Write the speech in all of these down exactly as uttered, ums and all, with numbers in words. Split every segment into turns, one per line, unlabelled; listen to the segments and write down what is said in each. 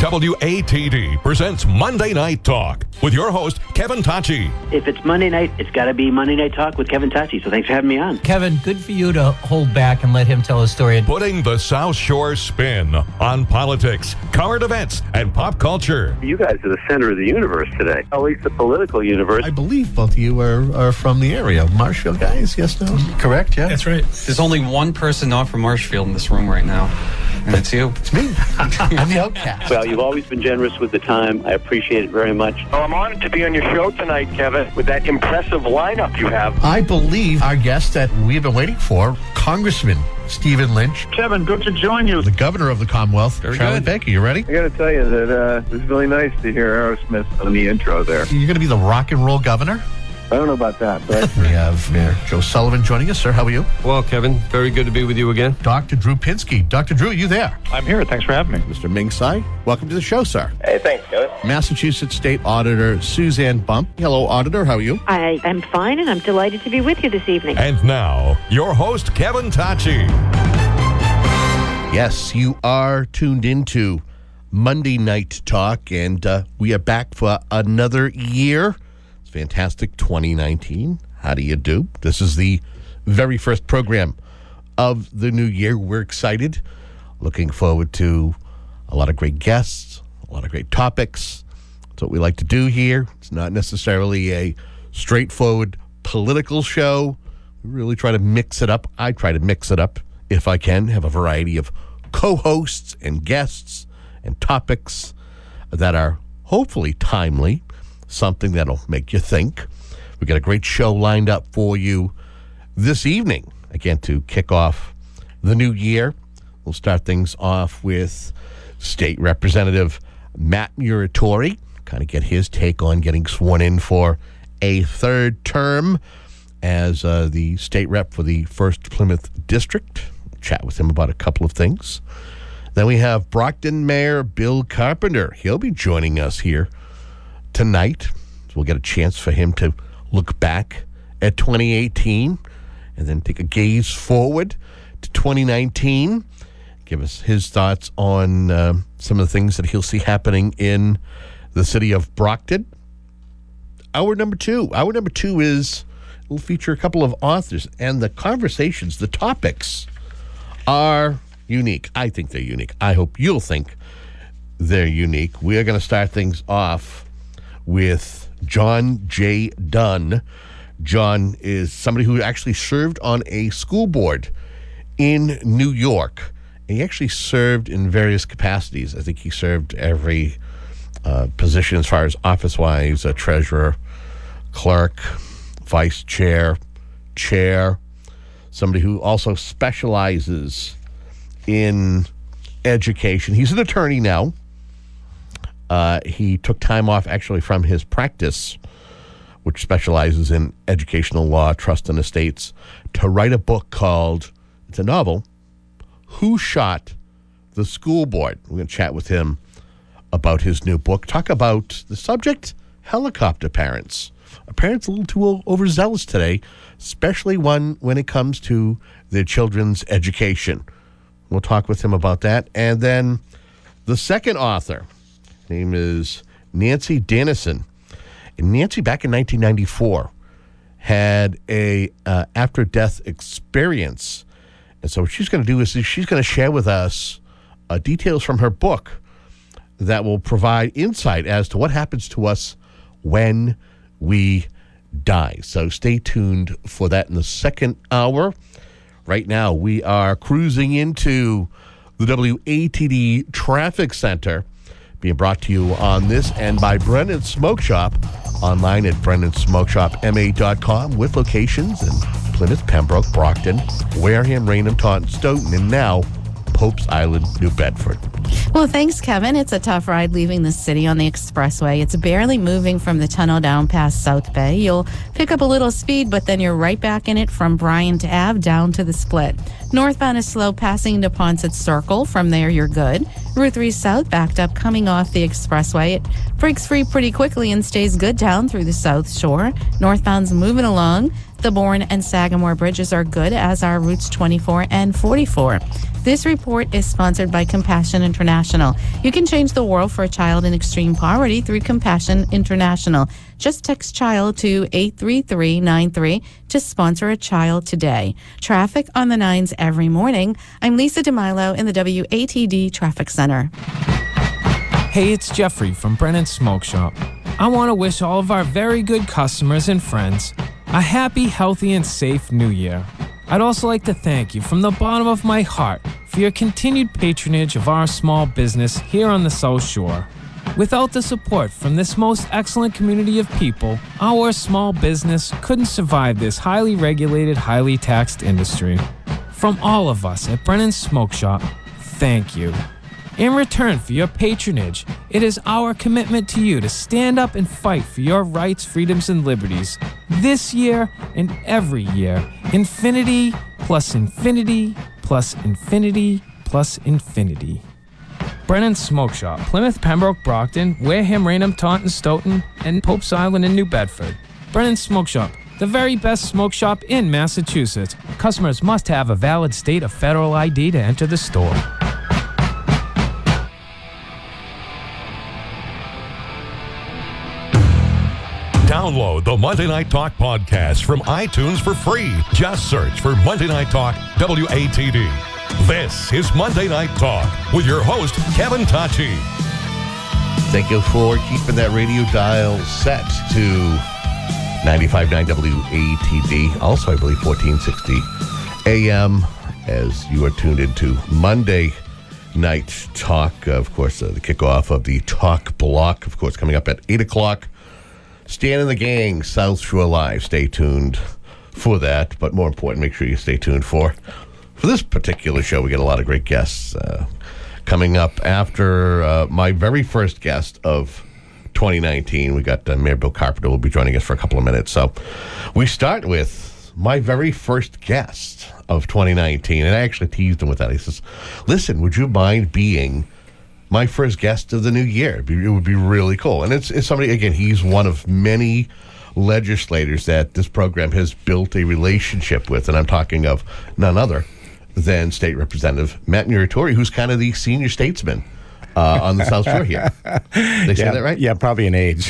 W A T D presents Monday Night Talk with your host, Kevin Tachi.
If it's Monday night, it's got to be Monday Night Talk with Kevin Tachi. So thanks for having me on.
Kevin, good for you to hold back and let him tell his story.
Putting the South Shore spin on politics, current events, and pop culture.
You guys are the center of the universe today, at least the political universe.
I believe both of you are, are from the area. Marshfield guys, yes, no? Correct, yeah?
That's right.
There's only one person not from Marshfield in this room right now, and it's you.
It's me. I'm the outcast.
Well, you've always been generous with the time. I appreciate it very much.
Well, I'm honored to be on your show tonight, Kevin, with that impressive lineup you have.
I believe our guest that we've been waiting for, Congressman Stephen Lynch.
Kevin, good to join you.
The governor of the Commonwealth,
Very
Charlie
good.
Baker. You ready?
I got to tell you that uh, it was really nice to hear Aerosmith on the intro there.
You're going to be the rock and roll governor?
I don't know about that, but
We have Mayor Joe Sullivan joining us. Sir, how are you?
Well, Kevin, very good to be with you again.
Doctor Drew Pinsky. Doctor Drew, you there?
I'm here. Thanks for having me.
Mister Ming Tsai, welcome to the show, sir.
hey, thanks, Kevin.
Massachusetts State Auditor Suzanne Bump. Hello, Auditor. How are you?
I am fine, and I'm delighted to be with you this evening.
And now, your host, Kevin Tachi.
Yes, you are tuned into Monday Night Talk, and uh, we are back for another year. It's fantastic, twenty nineteen. How do you do? This is the very first program of the new year. We're excited, looking forward to a lot of great guests, a lot of great topics. That's what we like to do here. It's not necessarily a straightforward political show. We really try to mix it up. I try to mix it up if I can, have a variety of co-hosts and guests and topics that are hopefully timely, something that'll make you think. We've got a great show lined up for you this evening, again, to kick off the new year. We'll start things off with State Representative Matt Muratori, kind of get his take on getting sworn in for a third term as uh, the state rep for the first Plymouth District. We'll chat with him about a couple of things. Then we have Brockton Mayor Bill Carpenter. He'll be joining us here tonight. So we'll get a chance for him to look back at twenty eighteen and then take a gaze forward to twenty nineteen. Give us his thoughts on uh, some of the things that he'll see happening in the city of Brockton. Hour number two. Hour number two is, we'll feature a couple of authors, and the conversations, the topics are unique. I think they're unique. I hope you'll think they're unique. We are going to start things off with John J. Dunn. John is somebody who actually served on a school board in New York. He actually served in various capacities. I think he served every uh, position as far as office-wise, a treasurer, clerk, vice chair, chair, somebody who also specializes in education. He's an attorney now. Uh, he took time off actually from his practice, which specializes in educational law, trust and estates, to write a book called, it's a novel, Who Shot the School Board? We're going to chat with him about his new book. Talk about the subject, helicopter parents. Are parents a little too overzealous today, especially one when it comes to their children's education? We'll talk with him about that. And then the second author, name is Nancy Dennison. And Nancy, back in nineteen ninety-four, had a uh, after-death experience. And so what she's going to do is she's going to share with us uh, details from her book that will provide insight as to what happens to us when we die. So stay tuned for that in the second hour. Right now, we are cruising into the W A T D Traffic Center, being brought to you on this and by Brennan Smoke Shop, online at brennan smoke shop m a dot com, with locations in Plymouth, Pembroke, Brockton, Wareham, Raynham, Taunton, Stoughton, and now Pope's Island, New Bedford.
Well, thanks, Kevin. It's a tough ride leaving the city on the expressway. It's barely moving from the tunnel down past South Bay. You'll pick up a little speed, but then you're right back in it from Bryant Ave down to the Split. Northbound is slow passing to Ponset Circle. From there, you're good. Route three South backed up coming off the expressway. It breaks free pretty quickly and stays good down through the South Shore. Northbound's moving along. The Bourne and Sagamore bridges are good, as are routes twenty-four and forty-four. This report is sponsored by Compassion International. You can change the world for a child in extreme poverty through Compassion International. Just text CHILD to eight three three nine three to sponsor a child today. Traffic on the nines every morning. I'm Lisa DeMilo in the W A T D Traffic Center.
Hey, it's Jeffrey from Brennan's Smoke Shop. I want to wish all of our very good customers and friends a happy, healthy, and safe new year. I'd also like to thank you from the bottom of my heart for your continued patronage of our small business here on the South Shore. Without the support from this most excellent community of people, our small business couldn't survive this highly regulated, highly taxed industry. From all of us at Brennan's Smoke Shop, thank you. In return for your patronage, it is our commitment to you to stand up and fight for your rights, freedoms, and liberties. This year and every year, infinity plus infinity plus infinity plus infinity. Brennan's Smoke Shop, Plymouth, Pembroke, Brockton, Wareham, Raynham, Taunton, Stoughton, and Pope's Island in New Bedford. Brennan's Smoke Shop, the very best smoke shop in Massachusetts. Customers must have a valid state or federal I D to enter the store.
Download the Monday Night Talk podcast from iTunes for free. Just search for Monday Night Talk W A T D. This is Monday Night Talk with your host, Kevin Tachi.
Thank you for keeping that radio dial set to ninety-five point nine W A T D. Also, I believe fourteen sixty A M as you are tuned into Monday Night Talk. Of course, uh, the kickoff of the Talk Block, of course, coming up at eight o'clock. Stan and the Gang, South Shore Live. Stay tuned for that. But more important, make sure you stay tuned for for this particular show. We get a lot of great guests uh, coming up after uh, my very first guest of twenty nineteen. We got uh, Mayor Bill Carpenter will be joining us for a couple of minutes. So we start with my very first guest of twenty nineteen. And I actually teased him with that. He says, listen, would you mind being my first guest of the new year? It would be really cool. And it's, it's somebody, again, he's one of many legislators that this program has built a relationship with. And I'm talking of none other than State Representative Matt Muratori, who's kind of the senior statesman uh, on the South Shore here. They say
yeah,
that right?
Yeah, probably an age.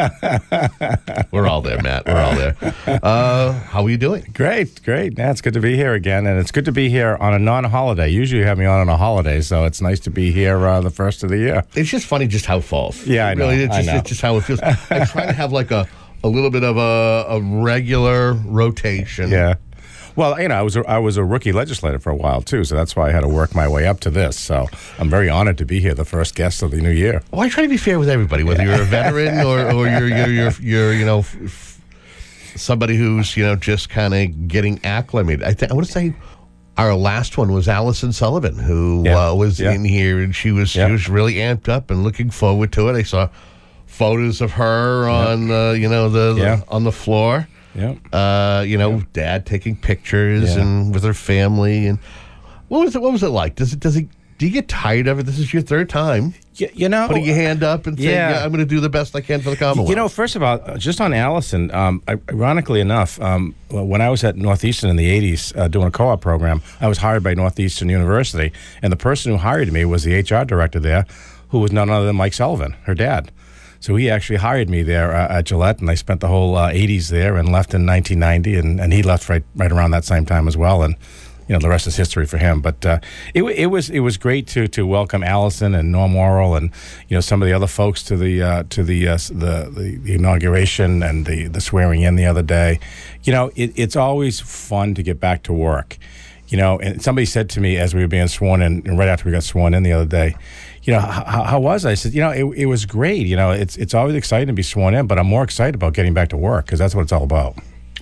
We're all there, Matt. We're all there. Uh, how are you doing?
Great, great. Yeah, it's good to be here again, and it's good to be here on a non-holiday. Usually you have me on on a holiday, so it's nice to be here uh, the first of the year.
It's just funny just how it falls.
Yeah, I know.
Really, it's just,
I know.
It's just how it feels. I try to have like a, a little bit of a, a regular rotation.
Yeah. Well, you know, I was a, I was a rookie legislator for a while, too, so that's why I had to work my way up to this. So I'm very honored to be here, the first guest of the new year.
Well, I try to be fair with everybody, whether you're a veteran or, or you're, you're, you're, you're, you know, f- f- somebody who's, you know, just kind of getting acclimated. I think I want to say our last one was Allison Sullivan, who
Yeah.
uh, was
Yeah.
in here, and she was
Yeah.
she was really amped up and looking forward to it. I saw photos of her on, uh, you know, the, the
Yeah.
on the floor.
Yeah.
Uh, you know, Dad taking pictures
Yeah.
and with her family. And what was it? What was it like? Does it? Does it? Do you get tired of it? This is your third time.
You, you know,
putting your hand up and saying,
yeah.
yeah, "I'm going to do the best I can for the Commonwealth."
You know, first of all, uh, just on Allison, um, ironically enough, um, when I was at Northeastern in the eighties uh, doing a co-op program, I was hired by Northeastern University, and the person who hired me was the H R director there, who was none other than Mike Sullivan, her dad. So he actually hired me there uh, at Gillette, and I spent the whole uh, eighties there and left in nineteen ninety, and, and he left right right around that same time as well, and you know the rest is history for him. But uh, it it was it was great to to welcome Allison and Norm Worrell and you know some of the other folks to the uh, to the, uh, the the the inauguration and the the swearing in the other day. You know, it, it's always fun to get back to work. You know, and somebody said to me as we were being sworn in, and right after we got sworn in the other day, you know, how, how was I? I said, you know, it, it was great. You know, it's it's always exciting to be sworn in, but I'm more excited about getting back to work because that's what it's all about.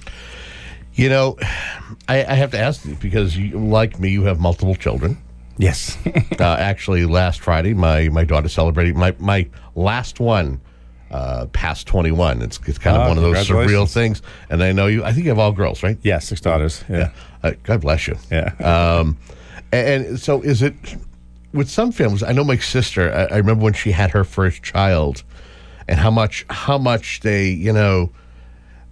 You know, I, I have to ask you because, you, like me, you have multiple children.
Yes.
uh, actually, last Friday, my, my daughter celebrated my my last one. Uh, past twenty-one. It's it's kind of
Oh,
one of those surreal things. And I know you, I think you have all girls, right?
Yeah, six daughters. Yeah.
yeah. Uh, God bless you.
Yeah.
um, and, and so is it, with some families, I know my sister, I, I remember when she had her first child and how much, how much they, you know,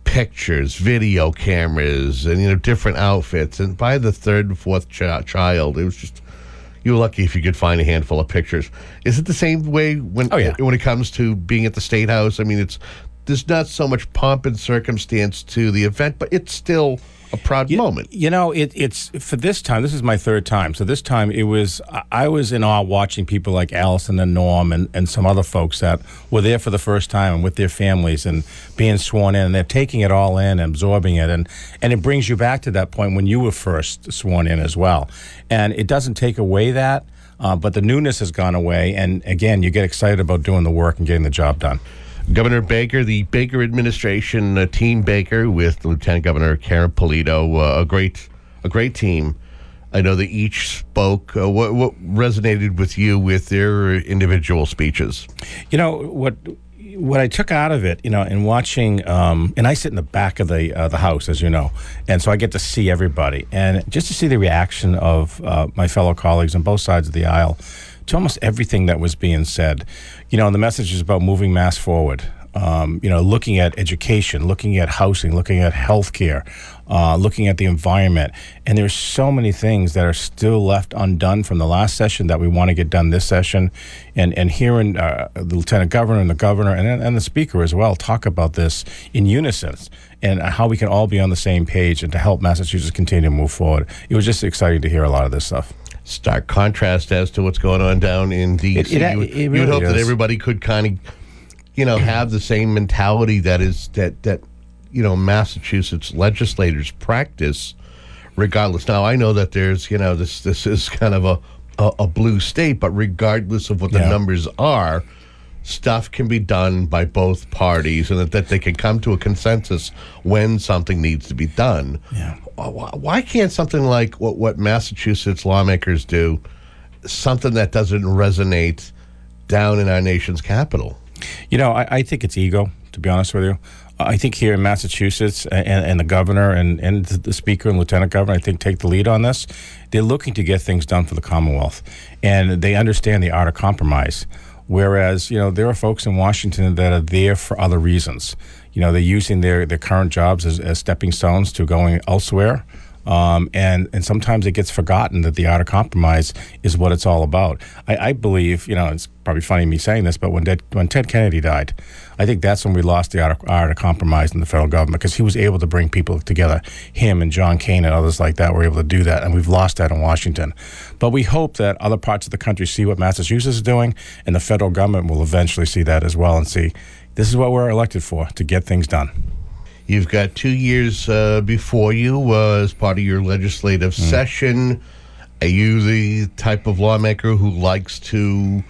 pictures, video cameras, and you know different outfits. And by the third and fourth ch- child, it was just you were lucky if you could find a handful of pictures. Is it the same way when
oh, yeah.
when it comes to being at the State House? I mean, it's there's not so much pomp and circumstance to the event, but it's still a proud
you,
moment.
You know, it, it's for this time. This is my third time. So this time it was. I was in awe watching people like Allison and Norm and, and some other folks that were there for the first time and with their families and being sworn in, and they're taking it all in and absorbing it, and and it brings you back to that point when you were first sworn in as well. And it doesn't take away that, uh, but the newness has gone away. And again, you get excited about doing the work and getting the job done.
Governor Baker, the Baker administration, uh, Team Baker with Lieutenant Governor Karen Polito, uh, a great, a great team. I know they each spoke. Uh, what, what resonated with you with their individual speeches?
You know what? What I took out of it, you know, in watching, um, and I sit in the back of the uh, the house, as you know, and so I get to see everybody, and just to see the reaction of uh, my fellow colleagues on both sides of the aisle to almost everything that was being said. You know, and the message is about moving Mass forward. Um, you know, looking at education, looking at housing, looking at healthcare, uh, looking at the environment. And there's so many things that are still left undone from the last session that we want to get done this session. And and hearing uh, the Lieutenant Governor and the Governor and, and the Speaker as well talk about this in unison and how we can all be on the same page and to help Massachusetts continue to move forward. It was just exciting to hear a lot of this stuff.
Stark contrast as to what's going on down in D C.
It, it,
you
it really
you would hope
is.
that everybody could kind of, you know, have the same mentality that is that that you know Massachusetts legislators practice, regardless. Now I know that there's you know this this is kind of a a, a blue state, but regardless of what the
Yeah.
numbers are, stuff can be done by both parties, and that, that they can come to a consensus when something needs to be done.
Yeah.
Why why can't something like what, what Massachusetts lawmakers do, something that doesn't resonate down in our nation's capital?
You know, I, I think it's ego, to be honest with you. I think here in Massachusetts and, and the governor and, and the speaker and lieutenant governor, I think, take the lead on this. They're looking to get things done for the Commonwealth, and they understand the art of compromise. Whereas, you know, there are folks in Washington that are there for other reasons. You know, they're using their, their current jobs as, as stepping stones to going elsewhere. Um, and, and sometimes it gets forgotten that the art of compromise is what it's all about. I, I believe, you know, it's probably funny me saying this, but when Ted, when Ted Kennedy died, I think that's when we lost the art of, art of compromise in the federal government, because he was able to bring people together. Him and John Kane and others like that were able to do that, and we've lost that in Washington. But we hope that other parts of the country see what Massachusetts is doing, and the federal government will eventually see that as well and see this is what we're elected for, to get things done.
You've got two years uh, before you uh, as part of your legislative mm. session. Are you the type of lawmaker who likes to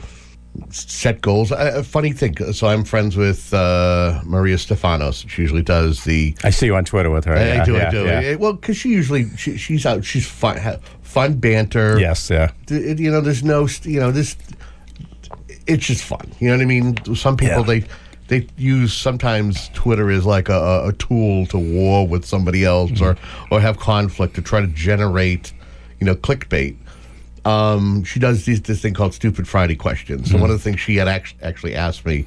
set goals? A funny thing, so I'm friends with uh, Maria Stefanos. She usually does the...
I see you on Twitter with her.
I,
yeah,
I do,
yeah,
I do.
Yeah.
Well, because she usually, she, she's out, she's fun, fun banter.
Yes, yeah.
You know, there's no, you know, this, it's just fun. You know what I mean? Some people,
Yeah.
they... They use sometimes Twitter as like a, a tool to war with somebody else mm-hmm. or, or have conflict to try to generate, you know, clickbait. Um, she does these, this thing called Stupid Friday Questions. So mm-hmm. one of the things she had act- actually asked me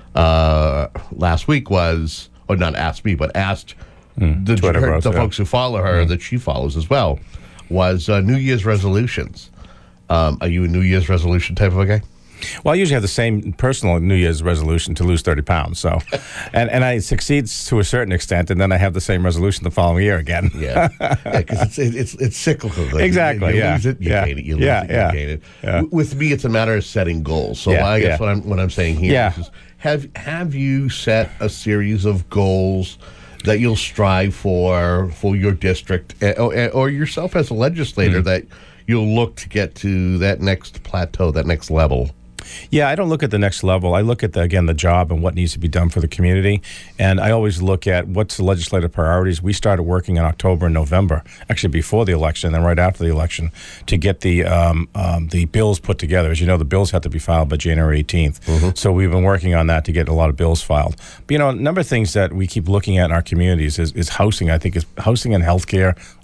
uh, last week was, or not asked me, but asked mm, the, her,
bros,
the
yeah.
folks who follow her mm-hmm. that she follows as well, was uh, New Year's resolutions. Um, are you a New Year's resolution type of a guy?
Well, I usually have the same personal New Year's resolution to lose thirty pounds. So, and and I succeed to a certain extent, and then I have the same resolution the following year again.
yeah, because yeah, it's, it's it's cyclical. Like
exactly.
You, you
yeah.
lose it, you
yeah.
gain it. You lose
yeah.
it, you
yeah.
gain it.
Yeah.
With me, it's a matter of setting goals. So
yeah.
I guess
yeah.
what I'm what I'm saying here
yeah.
is, have have you set a series of goals that you'll strive for for your district or, or yourself as a legislator mm. that you'll look to get to that next plateau, that next level?
Yeah, I don't look at the next level. I look at, the, again, the job and what needs to be done for the community. And I always look at what's the legislative priorities. We started working in October and November, actually before the election and then right after the election, to get the um, um, the bills put together. As you know, the bills have to be filed by January eighteenth. Mm-hmm. So we've been working on that to get a lot of bills filed. But, you know, a number of things that we keep looking at in our communities is, is housing. I think is housing and healthcare,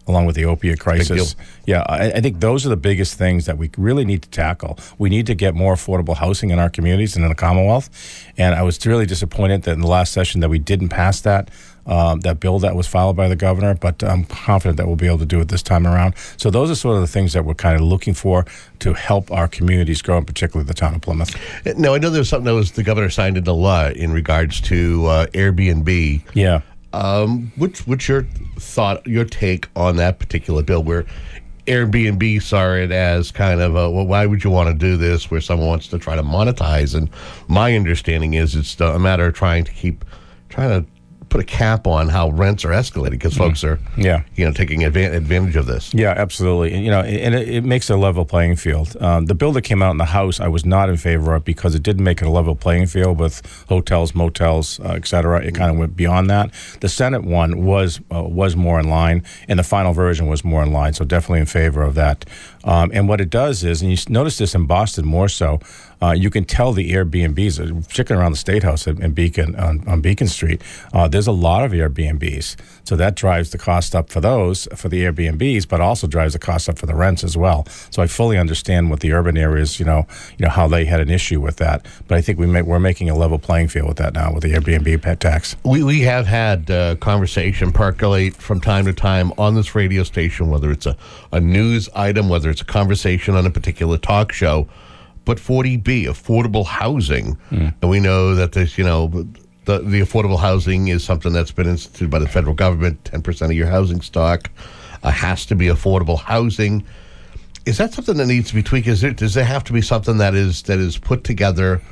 along with the opiate crisis. Yeah, I, I think those are the biggest things that we really need to tackle. We need to get more affordable housing in our communities and in the Commonwealth. And I was really disappointed that in the last session that we didn't pass that. Um, that bill that was filed by the governor, but I'm confident that we'll be able to do it this time around. So those are sort of the things that we're kind of looking for to help our communities grow, and particularly the town of Plymouth.
Now, I know there was something that was the governor signed into law in regards to uh, Airbnb.
Yeah.
Um, what's, what's your thought, your take on that particular bill where Airbnb saw it as kind of a, well, why would you want to do this where someone wants to try to monetize? And my understanding is it's a matter of trying to keep, trying to put a cap on how rents are escalating because folks are,
yeah,
you know, taking advantage, advantage of this.
Yeah, absolutely. And, you know, and it, it makes a level playing field. Um, the bill that came out in the House, I was not in favor of because it didn't make it a level playing field with hotels, motels, uh, et cetera. It kind of went beyond that. The Senate one was uh, was more in line, and the final version was more in line. So definitely in favor of that. Um, and what it does is, and you notice this in Boston more so. Uh, you can tell the Airbnbs, particularly around the State House in Beacon on, on Beacon Street. Uh, there's a lot of Airbnbs, so that drives the cost up for those for the Airbnbs, but also drives the cost up for the rents as well. So I fully understand what the urban areas, you know, you know how they had an issue with that. But I think we may, we're making a level playing field with that now with the Airbnb pet tax.
We we have had uh, conversation percolate from time to time on this radio station, whether it's a, a news item, whether it's a conversation on a particular talk show. But forty B, affordable housing, mm. and we know that there's, you know, the the affordable housing is something that's been instituted by the federal government. ten percent of your housing stock uh, has to be affordable housing. Is that something that needs to be tweaked? Is there, does there have to be something that is that is put together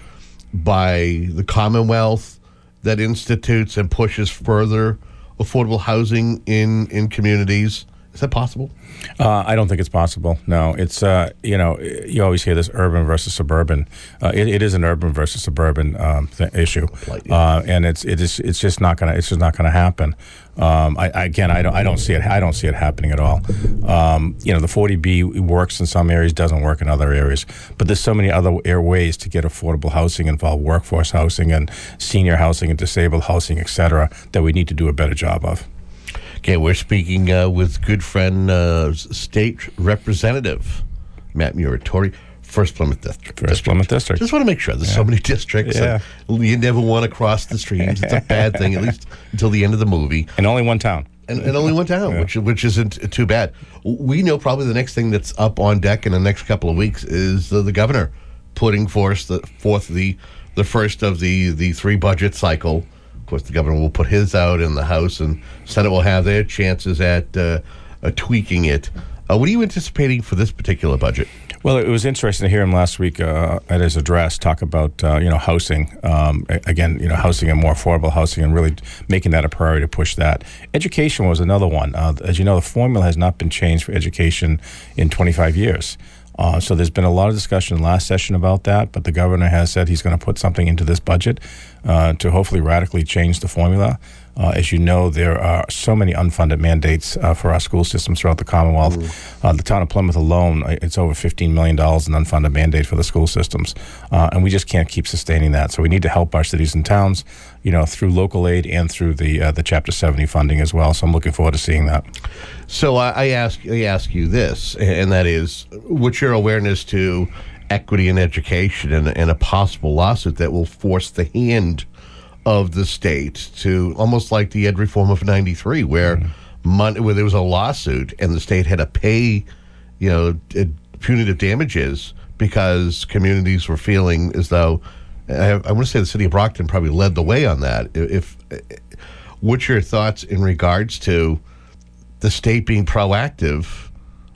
by the Commonwealth that institutes and pushes further affordable housing in, in communities? Is that possible?
Uh, I don't think it's possible. No, it's, uh, you know, you always hear this urban versus suburban. Uh, it, it is an urban versus suburban um, th- issue. Uh, and it's, it is, it's just not going to, it's just not going to happen. Um, I, I, again, I don't, I don't see it, I don't see it happening at all. Um, you know, the forty B works in some areas, doesn't work in other areas, but there's so many other air ways to get affordable housing involved, workforce housing and senior housing and disabled housing, et cetera, that we need to do a better job of.
Okay, we're speaking uh, with good friend, uh, State Representative Matt Muratori, First Plymouth District.
First Plymouth District.
Just want to make sure. There's yeah. so many districts.
Yeah.
And you never want to cross the streams. It's a bad thing, at least until the end of the movie.
And only one town.
And, and only one town, yeah. which which isn't too bad. We know probably the next thing that's up on deck in the next couple of weeks is the, the governor putting forth the, forth the the first of the, the three budget cycle. Of course, the governor will put his out in the House, and Senate will have their chances at uh, uh, tweaking it. Uh, what are you anticipating for this particular budget?
Well, it was interesting to hear him last week uh, at his address talk about uh, you know housing um, again, you know housing and more affordable housing, and really making that a priority to push that. Education was another one. Uh, as you know, the formula has not been changed for education in twenty-five years. Uh, so there's been a lot of discussion last session about that, but the governor has said he's going to put something into this budget uh, to hopefully radically change the formula. Uh, as you know, there are so many unfunded mandates uh, for our school systems throughout the Commonwealth. Mm. Uh, the town of Plymouth alone, it's over fifteen million dollars in unfunded mandate for the school systems. Uh, and we just can't keep sustaining that. So we need to help our cities and towns, you know, through local aid and through the uh, the Chapter seventy funding as well. So I'm looking forward to seeing that.
So I, I ask I ask you this, and that is, what's your awareness to equity in education and, and a possible lawsuit that will force the hand of the state to, almost like the ed reform of ninety-three, where mm. money, where there was a lawsuit and the state had to pay, you know, punitive damages because communities were feeling as though, I, I want to say the city of Brockton probably led the way on that. If, if what's your thoughts in regards to the state being proactive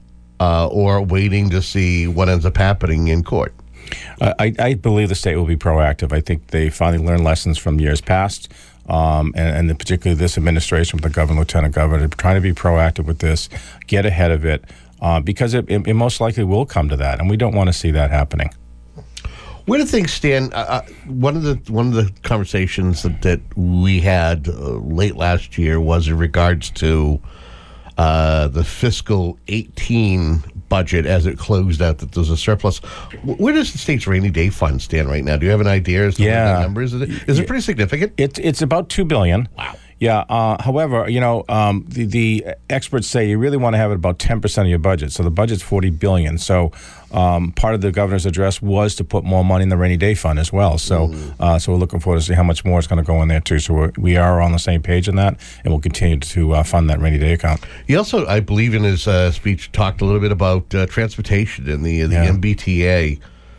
uh, or waiting to see what ends up happening in court?
Uh, I, I believe the state will be proactive. I think they finally learned lessons from years past, um, and, and particularly this administration with the governor, lieutenant governor, trying to be proactive with this, get ahead of it, uh, because it, it, it most likely will come to that, and we don't want to see that happening.
Where do things stand? Uh, one of the one of the conversations that, that we had uh, late last year was in regards to uh, the fiscal eighteen budget as it closed out, that there's a surplus. Where does the state's rainy day fund stand right now? Do you have an idea as to
yeah.
what that number is? Is it, is it pretty significant?
It's it's about two billion dollars.
Wow.
Yeah. Uh, however, you know, um, the, the experts say you really want to have it about ten percent of your budget. So the budget's forty billion dollars. So um, part of the governor's address was to put more money in the rainy day fund as well. So mm. uh, so we're looking forward to see how much more is going to go in there too. So we're, we are on the same page in that, and we'll continue to uh, fund that rainy day account.
He also, I believe, in his uh, speech, talked a little bit about uh, transportation and the the
Yeah.
M B T A.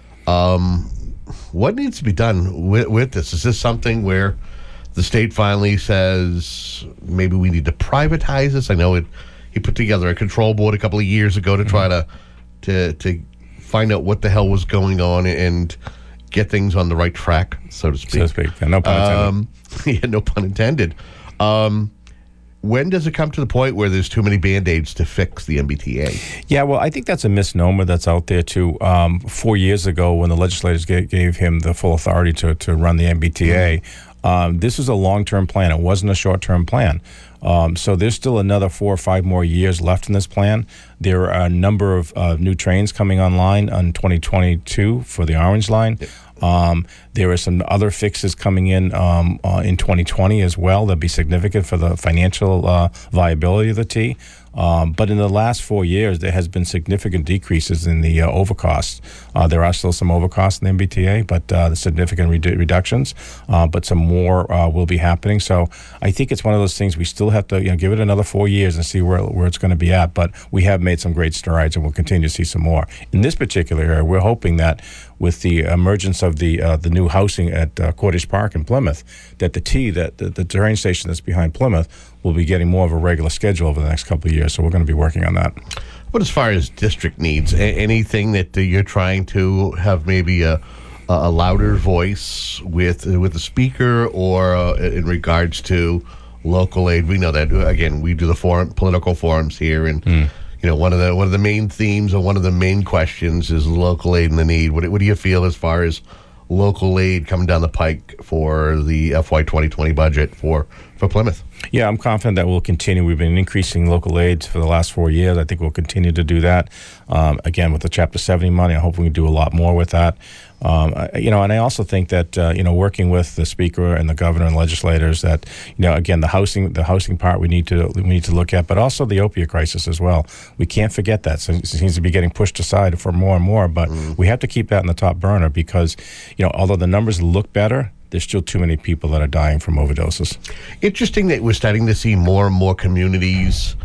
Um, what needs to be done with, with this? Is this something where the state finally says maybe we need to privatize this? I know it. He put together a control board a couple of years ago to try to to to find out what the hell was going on and get things on the right track, so to speak.
So to speak. Yeah, no pun intended.
Um, yeah, no pun intended. Um, when does it come to the point where there's too many Band-Aids to fix the M B T A?
Yeah, well, I think that's a misnomer that's out there, too. Um, four years ago, when the legislators gave, gave him the full authority to, to run the M B T A, mm-hmm. um, this was a long-term plan. It wasn't a short-term plan. Um, so there's still another four or five more years left in this plan. There are a number of uh, new trains coming online in twenty twenty-two for the Orange Line. Yep. Um, there are some other fixes coming in um, uh, in twenty twenty as well that'll be significant for the financial uh, viability of the T. Um, but in the last four years, there has been significant decreases in the uh, overcosts. Uh, there are still some overcosts in the M B T A, but uh, the significant redu- reductions. Uh, but some more uh, will be happening. So I think it's one of those things we still have to, you know, give it another four years and see where where it's going to be at. But we have made some great strides, and we'll continue to see some more. In this particular area, we're hoping that with the emergence of the uh, the new housing at uh, Cordish Park in Plymouth, that the T, that the, the train station that's behind Plymouth, will be getting more of a regular schedule over the next couple of years. So we're going to be working on that.
But as far as district needs, a- anything that uh, you're trying to have maybe a, a louder voice with uh, with the speaker, or uh, in regards to local aid? We know that, again, we do the forum, political forums here, and mm. you know, one of the one of the main themes or one of the main questions is local aid and the need. What, what do you feel as far as local aid coming down the pike for the F Y twenty twenty budget for, for Plymouth?
Yeah, I'm confident that we'll continue. We've been increasing local aid for the last four years. I think we'll continue to do that. Um, again, with the Chapter seventy money, I hope we can do a lot more with that. Um, I, you know, and I also think that uh, you know, working with the speaker and the governor and legislators, that, you know, again, the housing, the housing part we need to we need to look at, but also the opiate crisis as well. We can't forget that. So it seems to be getting pushed aside for more and more, but mm. we have to keep that in the top burner because, you know, although the numbers look better, there's still too many people that are dying from overdoses.
Interesting that we're starting to see more and more communities,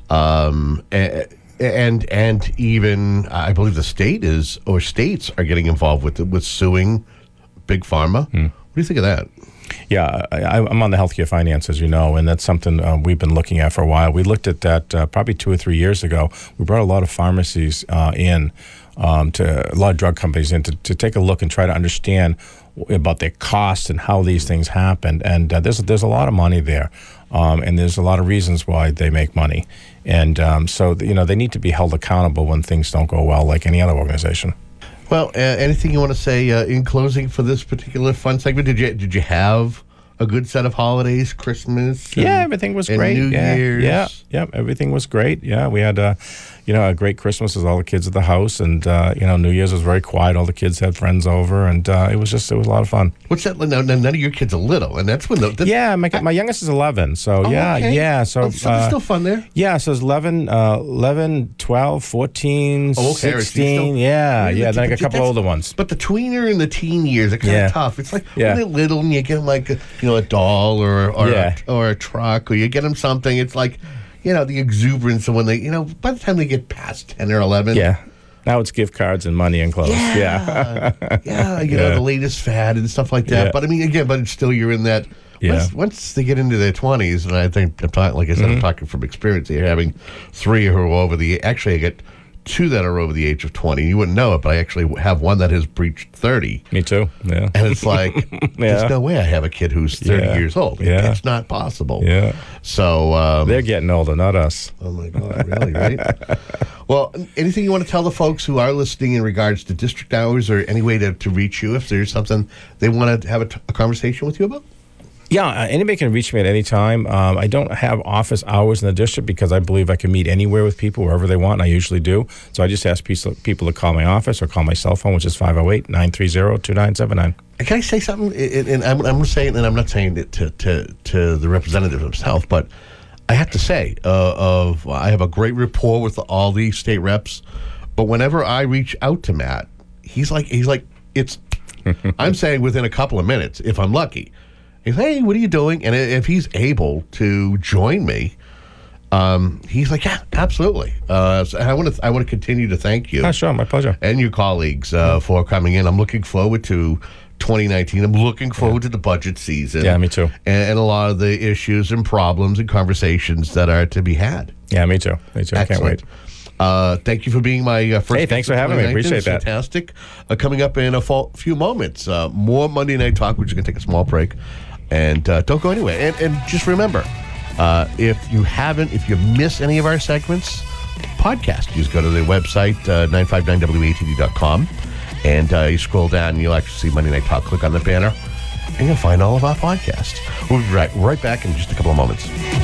um, and, and and even I believe the state is or states are getting involved with with suing big pharma. Hmm. What do you think of that?
Yeah, I, I'm on the healthcare finance, as you know, and that's something uh, we've been looking at for a while. We looked at that uh, probably two or three years ago. We brought a lot of pharmacies uh, in, um, to a lot of drug companies in to, to take a look and try to understand about their costs and how these things happened. And uh, there's there's a lot of money there, um, and there's a lot of reasons why they make money. And um, so, you know, they need to be held accountable when things don't go well, like any other organization.
Well, uh, anything you want to say uh, in closing for this particular fun segment? Did you did you have a good set of holidays, Christmas? And,
yeah, everything was
and
great.
New
yeah,
Year's.
Yeah, yeah, everything was great. Yeah, we had a, you know, a great Christmas with all the kids at the house, and uh, you know, New Year's was very quiet. All the kids had friends over, and uh, it was just it was a lot of fun.
What's that? Now, none of your kids are little, and that's when the, the
yeah, my my youngest is eleven, so
oh,
yeah,
okay.
yeah, so,
oh, so
uh,
there's still fun there.
Yeah, so it's eleven, uh, eleven, twelve, fourteen,
oh, okay.
sixteen, yeah,
really?
yeah, then like a couple older ones.
But the tweener and the teen years are kind
yeah.
of tough. It's like
yeah.
when they're little and you get them like a, you know, a doll or or,
yeah.
a, or a truck, or you get them something. It's like, you know, the exuberance of when they, you know, by the time they get past ten or eleven.
Yeah. Now it's gift cards and money and clothes.
Yeah.
Yeah.
yeah, you know,
yeah.
the latest fad and stuff like that.
Yeah.
But I mean, again, but it's still you're in that.
Yeah.
Once, once they get into their twenties, and I think, I'm talking, like I said,
mm-hmm.
I'm talking from experience. You're having three who are over the, actually I get two that are over the age of twenty. You wouldn't know it, but I actually have one that has breached thirty.
Me too, yeah.
And it's like,
yeah.
there's no way I have a kid who's thirty
yeah.
years old.
Yeah.
It's not possible.
Yeah.
So. Um,
They're getting older, not us.
Oh, my God, really, right? Well, anything you want to tell the folks who are listening in regards to district hours or any way to, to reach you if there's something they want to have a, t- a conversation with you about?
Yeah, uh, anybody can reach me at any time. Um, I don't have office hours in the district because I believe I can meet anywhere with people, wherever they want, and I usually do. So I just ask people to call my office or call my cell phone, which is five oh eight, nine three zero, two nine seven nine.
can I say something? And, and I'm, I'm saying, and I'm not saying it to, to, to the representative himself, but I have to say, uh, of I have a great rapport with all the state reps, but whenever I reach out to Matt, he's like, he's like, it's, I'm saying within a couple of minutes, if I'm lucky. He's, hey, what are you doing? And if he's able to join me, um, he's like, yeah, absolutely. Uh, so I want to, I want to continue to thank you.
Oh, sure, my pleasure.
And your colleagues uh, for coming in. I'm looking forward to twenty nineteen. I'm looking forward yeah. to the budget season.
Yeah, me too.
And, and a lot of the issues and problems and conversations that are to be had.
Yeah, me too. Me too. I can't wait.
Uh, thank you for being my uh, first.
Hey, thanks for having me. Appreciate that.
Fantastic. Uh, coming up in a fo- few moments, uh, more Monday Night Talk. We're just going to take a small break. And uh, don't go anywhere. And, and just remember, uh, if you haven't, if you miss any of our segments, podcast. You just go to the website, uh, nine five nine W A T D dot com. And uh, you scroll down and you'll actually see Monday Night Talk. Click on the banner and you'll find all of our podcasts. We'll be right, right back in just a couple of moments.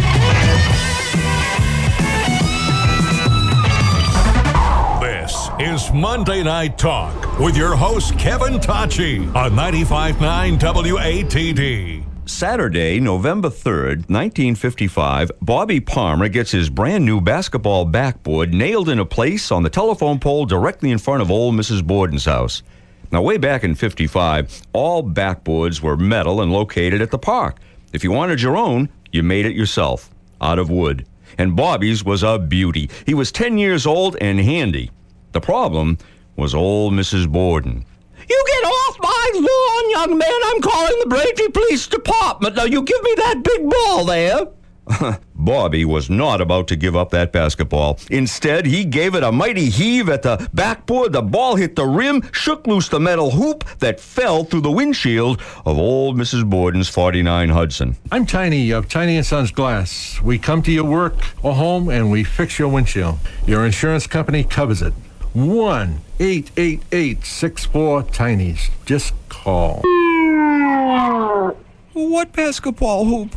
This is Monday Night Talk with your host, Kevin Tachi, on ninety-five point nine W A T D.
Saturday, November third, nineteen fifty-five, Bobby Palmer gets his brand new basketball backboard nailed into place on the telephone pole directly in front of old Missus Borden's house. Now, way back in fifty-five, all backboards were metal and located at the park. If you wanted your own, you made it yourself, out of wood. And Bobby's was a beauty. He was ten years old and handy. The problem was old Missus Borden. You get off my lawn, young man. I'm calling the Braintree Police Department. Now, you give me that big ball there. Bobby was not about to give up that basketball. Instead, he gave it a mighty heave at the backboard. The ball hit the rim, shook loose the metal hoop that fell through the windshield of old Missus Borden's forty-nine Hudson.
I'm Tiny of Tiny and Sons Glass. We come to your work or home and we fix your windshield. Your insurance company covers it. one eight eight eight six four Tinies. Just call.
What basketball hoop?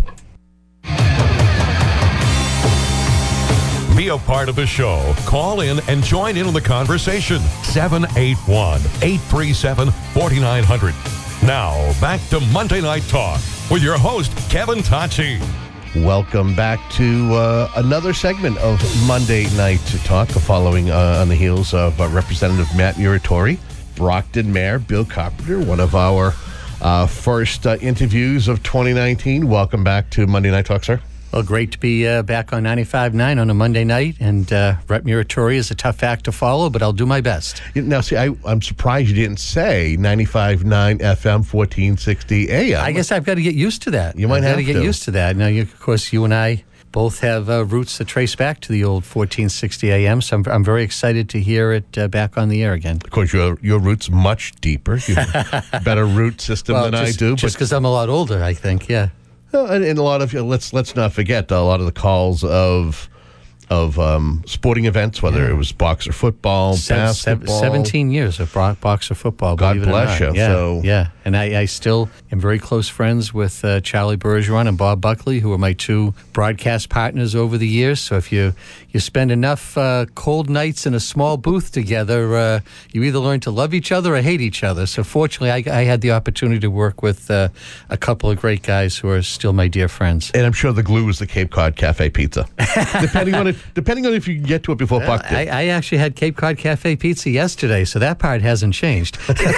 Be a part of the show. Call in and join in on the conversation. seven eight one, eight three seven, four nine zero zero. Now, back to Monday Night Talk with your host, Kevin Tachi.
Welcome back to uh, another segment of Monday Night Talk, following uh, on the heels of uh, Representative Matt Muratori, Brockton Mayor Bill Carpenter, one of our uh, first uh, interviews of twenty nineteen. Welcome back to Monday Night Talk, sir.
Well, great to be uh, back on ninety-five point nine on a Monday night, and uh, Rep Muratori is a tough act to follow, but I'll do my best.
Now, see, I, I'm surprised you didn't say ninety-five point nine F M, fourteen sixty A M.
I guess I've got to get used to that.
You might
I've
have
got to get
to.
used to that. Now, you, of course, you and I both have uh, roots that trace back to the old fourteen sixty A M, so I'm, I'm very excited to hear it uh, back on the air again.
Of course, your your roots much deeper. You have a better root system
well,
than
just,
I do.
Just because I'm a lot older, I think, yeah.
Uh, and, and a lot of let's let's not forget a lot of the calls of of um, sporting events, whether yeah. it was boxer football,
Se-
basketball.
Seventeen years of boxer football.
God bless you.
Yeah,
so.
yeah. And I, I still am very close friends with uh, Charlie Bergeron and Bob Buckley, who are my two broadcast partners over the years. So if you you spend enough uh, cold nights in a small booth together, uh, you either learn to love each other or hate each other. So fortunately, I, I had the opportunity to work with uh, a couple of great guys who are still my dear friends.
And I'm sure the glue was the Cape Cod Cafe Pizza, depending on it. Depending on if you can get to it before
well,
Buck did.
I, I actually had Cape Cod Cafe Pizza yesterday, so that part hasn't changed.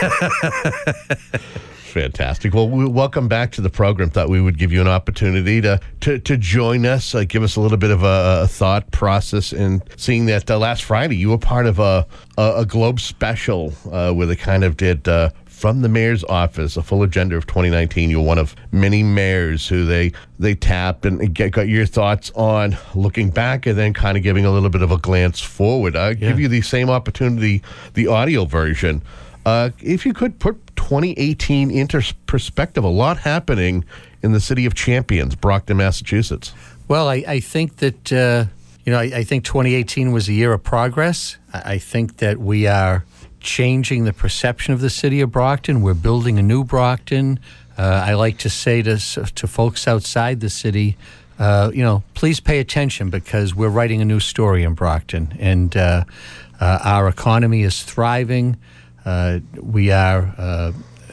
Fantastic. Well, we welcome back to the program. Thought we would give you an opportunity to to, to join us, uh, give us a little bit of a, a thought process in seeing that uh, last Friday you were part of a, a, a Globe special uh, where they kind of did... Uh, from the mayor's office, a full agenda of twenty nineteen. You're one of many mayors who they they tapped and get, got your thoughts on looking back and then kind of giving a little bit of a glance forward. I yeah. give you the same opportunity, the audio version. Uh, if you could put twenty eighteen into perspective, a lot happening in the city of Champions, Brockton, Massachusetts.
Well, I, I think that, uh, you know, I, I think twenty eighteen was a year of progress. I, I think that we are changing the perception of the city of Brockton. We're building a new Brockton. Uh, I like to say to to folks outside the city, uh, you know, please pay attention because we're writing a new story in Brockton, and uh, uh, our economy is thriving. Uh, we are uh,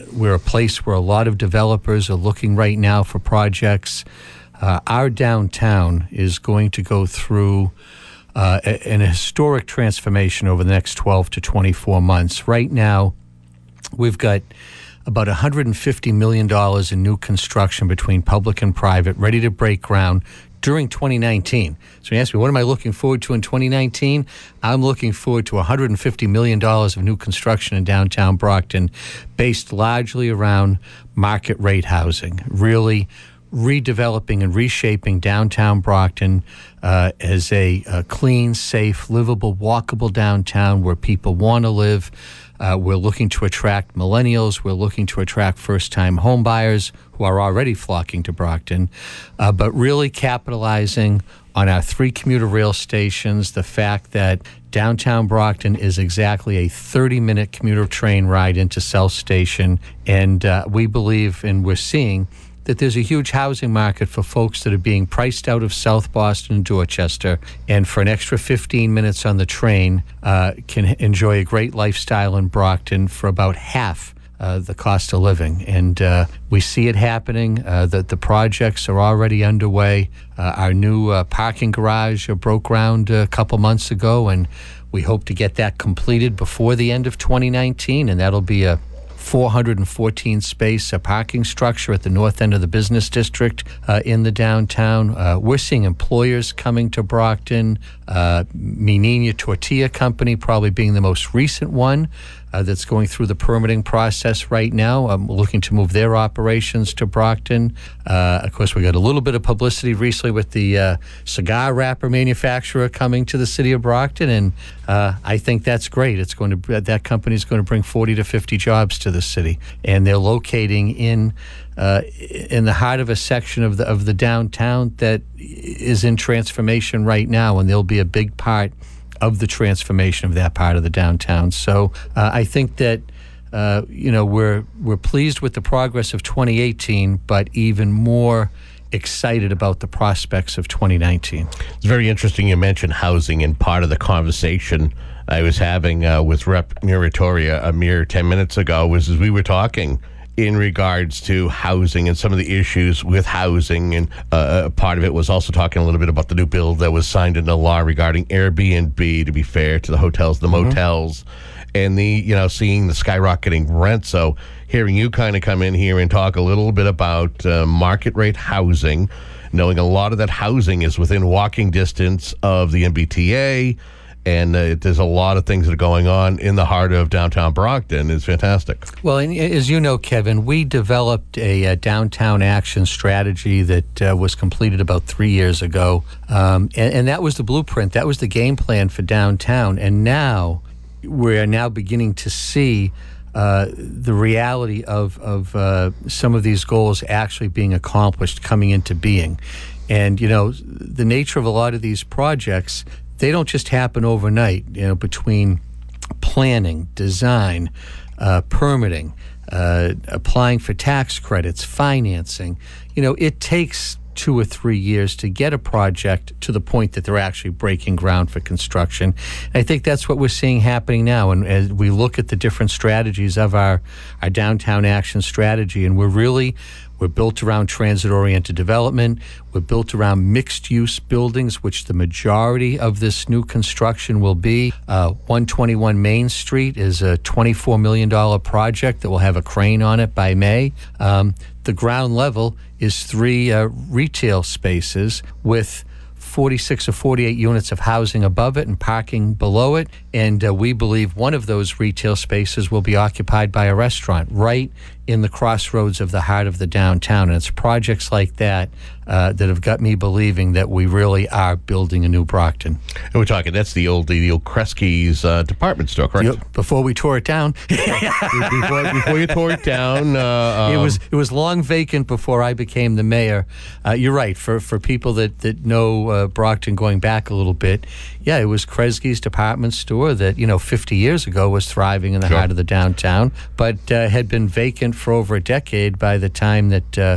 we're a place where a lot of developers are looking right now for projects. Uh, our downtown is going to go through uh, a, an historic transformation over the next twelve to twenty-four months. Right now, we've got about one hundred fifty million dollars in new construction between public and private, ready to break ground during twenty nineteen. So you ask me, what am I looking forward to in twenty nineteen? I'm looking forward to one hundred fifty million dollars of new construction in downtown Brockton, based largely around market rate housing, really redeveloping and reshaping downtown Brockton uh, as a, a clean, safe, livable, walkable downtown where people want to live. Uh, we're looking to attract millennials. We're looking to attract first-time home buyers who are already flocking to Brockton, uh, but really capitalizing on our three commuter rail stations, the fact that downtown Brockton is exactly a thirty-minute commuter train ride into South Station, and uh, we believe, and we're seeing, that there's a huge housing market for folks that are being priced out of South Boston and Dorchester, and for an extra fifteen minutes on the train uh, can enjoy a great lifestyle in Brockton for about half uh, the cost of living. And uh, we see it happening, uh, that the projects are already underway. Uh, our new uh, parking garage uh, broke ground a couple months ago, and we hope to get that completed before the end of twenty nineteen, and that'll be a four hundred fourteen space uh, parking structure at the north end of the business district uh, in the downtown. Uh, we're seeing employers coming to Brockton. Uh, Menina Tortilla Company probably being the most recent one uh, that's going through the permitting process right now. I'm looking to move their operations to Brockton. Uh, of course, we got a little bit of publicity recently with the uh, cigar wrapper manufacturer coming to the city of Brockton, and uh, I think that's great. It's going to that company is going to bring forty to fifty jobs to the city, and they're locating in uh, in the heart of a section of the of the downtown that is in transformation right now, and they'll be a big part of the transformation of that part of the downtown. So uh, I think that uh, you know we're we're pleased with the progress of twenty eighteen, but even more excited about the prospects of twenty nineteen.
It's very interesting you mentioned housing, and part of the conversation I was having uh, with Rep Muratoria a mere ten minutes ago was as we were talking in regards to housing and some of the issues with housing. And uh, part of it was also talking a little bit about the new bill that was signed into law regarding Airbnb, to be fair, to the hotels, the mm-hmm. motels, and the, you know, seeing the skyrocketing rent. So hearing you kind of come in here and talk a little bit about uh, market rate housing, knowing a lot of that housing is within walking distance of the M B T A, and uh, there's a lot of things that are going on in the heart of downtown Brockton. It's fantastic.
Well, and as you know, Kevin, we developed a, a downtown action strategy that uh, was completed about three years ago, um, and, and that was the blueprint. That was the game plan for downtown, and now we're now beginning to see uh, the reality of, of uh, some of these goals actually being accomplished, coming into being. And, you know, the nature of a lot of these projects, they don't just happen overnight, you know, between planning, design, uh, permitting, uh, applying for tax credits, financing. You know, it takes two or three years to get a project to the point that they're actually breaking ground for construction. And I think that's what we're seeing happening now. And as we look at the different strategies of our, our downtown action strategy, and we're really We're built around transit-oriented development. We're built around mixed-use buildings, which the majority of this new construction will be. Uh, one twenty-one Main Street is a twenty-four million dollars project that will have a crane on it by May. Um, the ground level is three uh, retail spaces with forty-six or forty-eight units of housing above it and parking below it. And uh, we believe one of those retail spaces will be occupied by a restaurant right in the crossroads of the heart of the downtown. And it's projects like that uh, that have got me believing that we really are building a new Brockton.
And we're talking, that's the old the old Kresge's uh, department store, correct?
Yep, before we tore it down.
before, before you tore it down. Uh, um,
it was it was long vacant before I became the mayor. Uh, you're right. For for people that, that know uh, Brockton going back a little bit, yeah, it was Kresge's department store that, you know, fifty years ago was thriving in the sure. heart of the downtown, but uh, had been vacant for over a decade by the time that uh,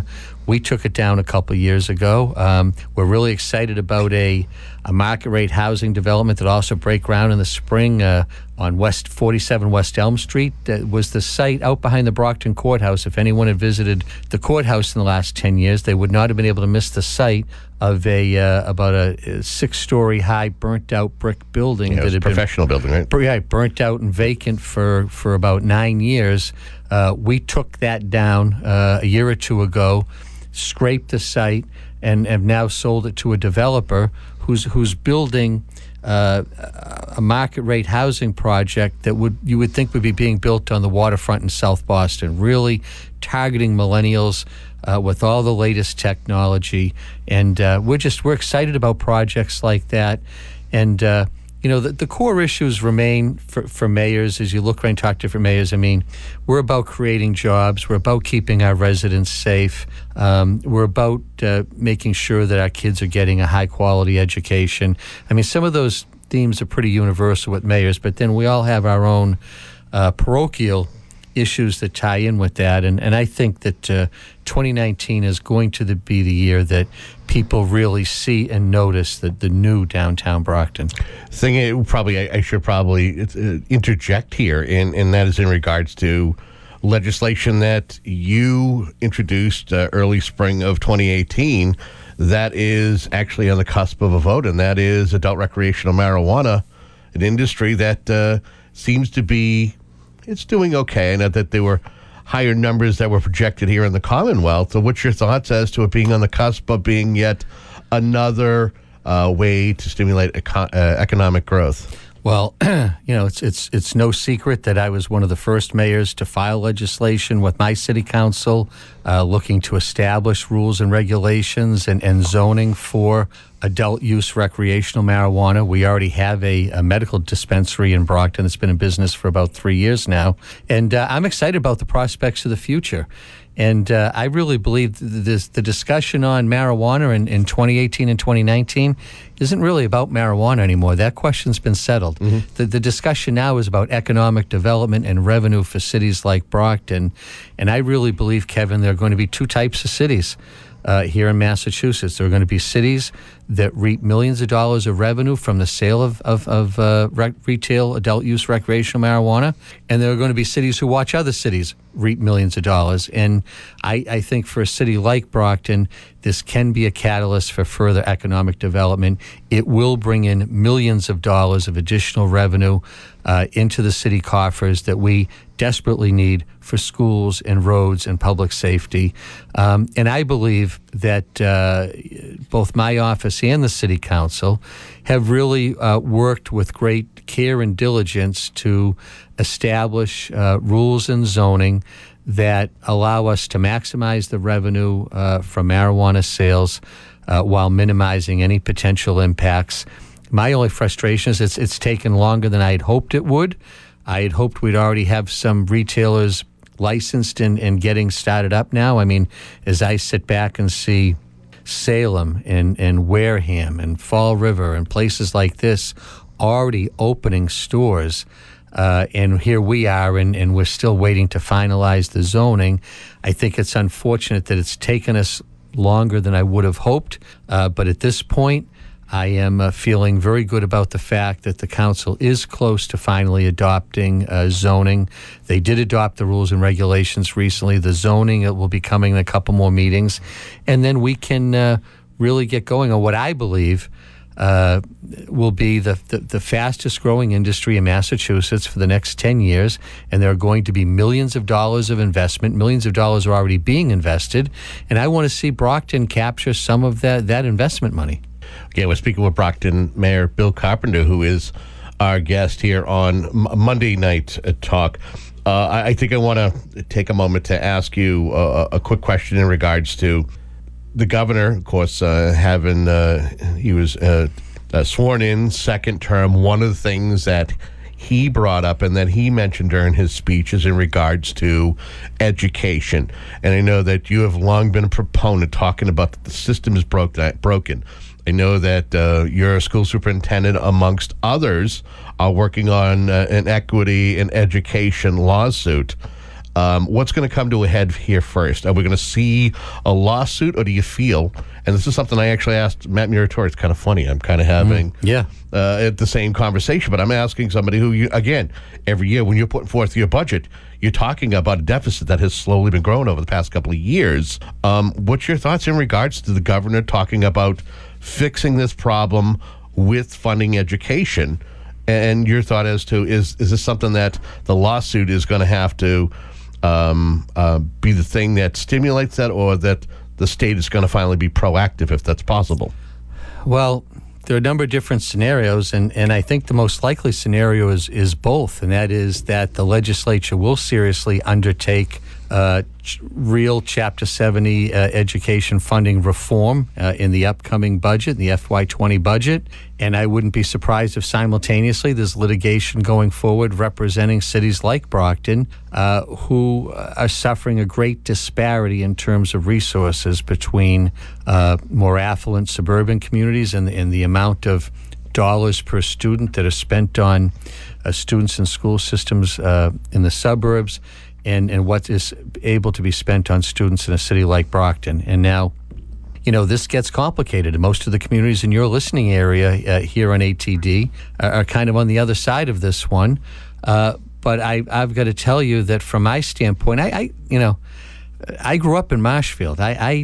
We took it down a couple years ago. Um, we're really excited about a, a market rate housing development that also break ground in the spring uh, on West forty-seven West Elm Street. That was the site out behind the Brockton Courthouse. If anyone had visited the courthouse in the last ten years, they would not have been able to miss the site of a uh, about a six-story high burnt-out brick building.
Yeah, it was
that
a
had
professional
been,
building, right?
Yeah, burnt out and vacant for, for about nine years. Uh, we took that down uh, a year or two ago, scraped the site, and have now sold it to a developer who's who's building uh, a market rate housing project that would you would think would be being built on the waterfront in South Boston, really targeting millennials uh, with all the latest technology. And uh, we're just we're excited about projects like that. And uh, you know, the, the core issues remain for, for mayors as you look around and talk to different mayors. I mean, we're about creating jobs. We're about keeping our residents safe. Um, we're about uh, making sure that our kids are getting a high-quality education. I mean, some of those themes are pretty universal with mayors, but then we all have our own uh, parochial issues that tie in with that. And, and I think that uh, twenty nineteen is going to the, be the year that people really see and notice the, the new downtown Brockton.
Thing it, probably I, I should probably uh, interject here, and, and that is in regards to legislation that you introduced uh, early spring of twenty eighteen that is actually on the cusp of a vote, and that is adult recreational marijuana, an industry that uh, seems to be it's doing okay. I know that there were higher numbers that were projected here in the Commonwealth. So what's your thoughts as to it being on the cusp of being yet another uh, way to stimulate eco- uh, economic growth?
Well, you know, it's it's it's no secret that I was one of the first mayors to file legislation with my city council uh, looking to establish rules and regulations and, and zoning for adult use recreational marijuana. We already have a, a medical dispensary in Brockton that's been in business for about three years now. And uh, I'm excited about the prospects of the future. And uh, I really believe this, the discussion on marijuana in, in twenty eighteen and twenty nineteen isn't really about marijuana anymore. That question's been settled. Mm-hmm. The, the discussion now is about economic development and revenue for cities like Brockton. And I really believe, Kevin, there are going to be two types of cities uh, here in Massachusetts. There are going to be cities that reap millions of dollars of revenue from the sale of, of, of uh, rec- retail adult use recreational marijuana. And there are going to be cities who watch other cities reap millions of dollars. And I, I think for a city like Brockton, this can be a catalyst for further economic development. It will bring in millions of dollars of additional revenue uh, into the city coffers that we desperately need for schools and roads and public safety. Um, and I believe that uh, both my office and the city council have really uh, worked with great care and diligence to establish uh, rules and zoning that allow us to maximize the revenue uh, from marijuana sales uh, while minimizing any potential impacts. My only frustration is it's, it's taken longer than I had hoped it would. I had hoped we'd already have some retailers licensed and, and getting started up now. I mean, as I sit back and see Salem and, and Wareham and Fall River and places like this already opening stores, Uh, and here we are, and, and we're still waiting to finalize the zoning. I think it's unfortunate that it's taken us longer than I would have hoped. Uh, but at this point, I am uh, feeling very good about the fact that the council is close to finally adopting uh, zoning. They did adopt the rules and regulations recently. The zoning, it will be coming in a couple more meetings. And then we can uh, really get going on what I believe Uh, will be the, the, the fastest growing industry in Massachusetts for the next ten years. And there are going to be millions of dollars of investment. Millions of dollars are already being invested. And I want to see Brockton capture some of that, that investment money.
Okay, we're speaking with Brockton Mayor Bill Carpenter, who is our guest here on M- Monday Night Talk. Uh, I, I think I want to take a moment to ask you a, a quick question in regards to the governor, of course, uh, having uh, he was uh, uh, sworn in second term. One of the things that he brought up and that he mentioned during his speech is in regards to education. And I know that you have long been a proponent talking about that the system is broke, that, broken. I know that uh, you're a school superintendent, amongst others, are working on uh, an equity and education lawsuit. Um, what's going to come to a head here first? Are we going to see a lawsuit, or do you feel, and this is something I actually asked Matt Muratori, it's kind of funny, I'm kind of having
Mm, yeah.
uh, the same conversation, but I'm asking somebody who, you, again, every year when you're putting forth your budget, you're talking about a deficit that has slowly been growing over the past couple of years. Um, what's your thoughts in regards to the governor talking about fixing this problem with funding education? And your thought as to, is, is this something that the lawsuit is going to have to um, uh, be the thing that stimulates that, or that the state is going to finally be proactive if that's possible?
Well, there are a number of different scenarios, and, and I think the most likely scenario is, is both, and that is that the legislature will seriously undertake uh, ch- real Chapter seventy uh, education funding reform uh, in the upcoming budget, the F Y twenty budget, and I wouldn't be surprised if simultaneously there's litigation going forward representing cities like Brockton uh, who are suffering a great disparity in terms of resources between uh, more affluent suburban communities and, and the amount of dollars per student that are spent on uh, students in school systems uh, in the suburbs, and, and what is able to be spent on students in a city like Brockton. And now, you know, this gets complicated. Most of the communities in your listening area uh, here on A T D are, are kind of on the other side of this one. Uh, but I, I've got to tell you that from my standpoint, I, I you know, I grew up in Marshfield. I, I,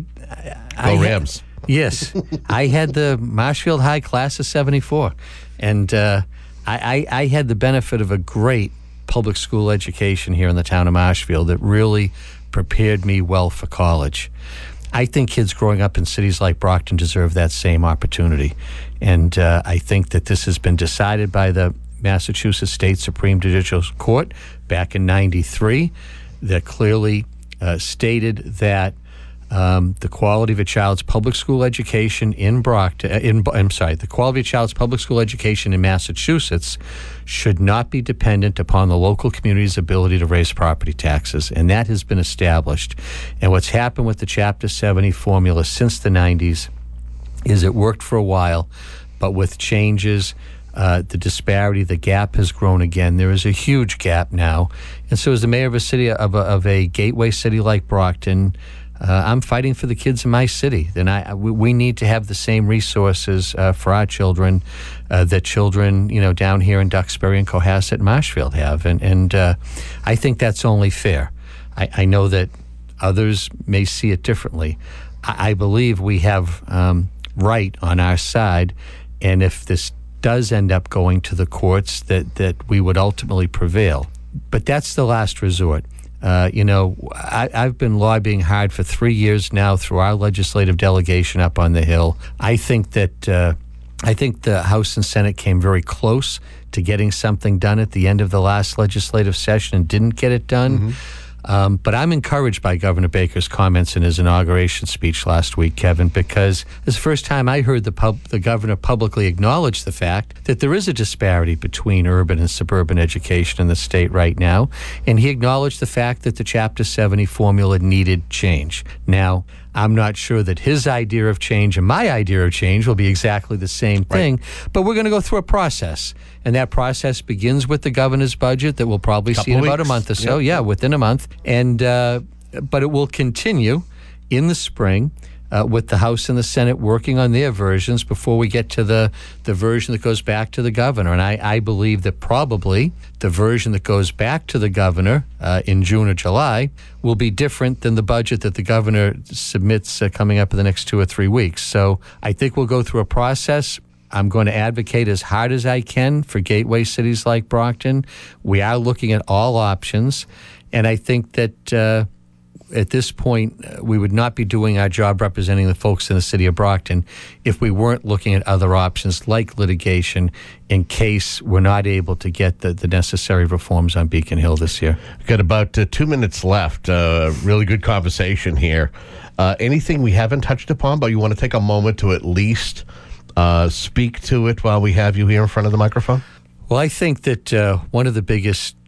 I
Go Rams.
Had, yes, I had the Marshfield High class of seventy-four, and uh, I, I, I had the benefit of a great public school education here in the town of Marshfield that really prepared me well for college. I think kids growing up in cities like Brockton deserve that same opportunity. And uh, I think that this has been decided by the Massachusetts State Supreme Judicial Court back in ninety-three, that clearly uh, stated that um, the quality of a child's public school education in Brockton, in, I'm sorry, the quality of a child's public school education in Massachusetts should not be dependent upon the local community's ability to raise property taxes. And that has been established. And what's happened with the Chapter seventy formula since the nineties is it worked for a while, but with changes, uh, the disparity, the gap has grown again. There is a huge gap now. And so as the mayor of a city, of a, of a gateway city like Brockton, Uh, I'm fighting for the kids in my city. Then I, we, we need to have the same resources uh, for our children uh, that children, you know, down here in Duxbury and Cohasset and Marshfield have, and and uh, I think that's only fair. I, I know that others may see it differently. I, I believe we have um, right on our side, and if this does end up going to the courts, that that we would ultimately prevail. But that's the last resort. Uh, you know, I, I've been lobbying hard for three years now through our legislative delegation up on the Hill. I think that uh, I think the House and Senate came very close to getting something done at the end of the last legislative session and didn't get it done. Mm-hmm. Um, but I'm encouraged by Governor Baker's comments in his inauguration speech last week, Kevin, because it's the first time I heard the pub, the governor publicly acknowledge the fact that there is a disparity between urban and suburban education in the state right now. And he acknowledged the fact that the Chapter seventy formula needed change. Now, I'm not sure that his idea of change and my idea of change will be exactly the same thing, right. But we're going to go through a process. And that process begins with the governor's budget that we'll probably Couple see in about a month or so. Yep. Yeah, within a month. And uh, but it will continue in the spring uh, with the House and the Senate working on their versions before we get to the, the version that goes back to the governor. And I, I believe that probably the version that goes back to the governor uh, in June or July will be different than the budget that the governor submits uh, coming up in the next two or three weeks. So I think we'll go through a process. I'm going to advocate as hard as I can for gateway cities like Brockton. We are looking at all options, and I think that uh, at this point, uh, we would not be doing our job representing the folks in the city of Brockton if we weren't looking at other options like litigation in case we're not able to get the, the necessary reforms on Beacon Hill this year.
We've got about uh, two minutes left. Uh, really good conversation here. Uh, anything we haven't touched upon, but you want to take a moment to at least Uh, speak to it while we have you here in front of the microphone?
Well, I think that uh, one of the biggest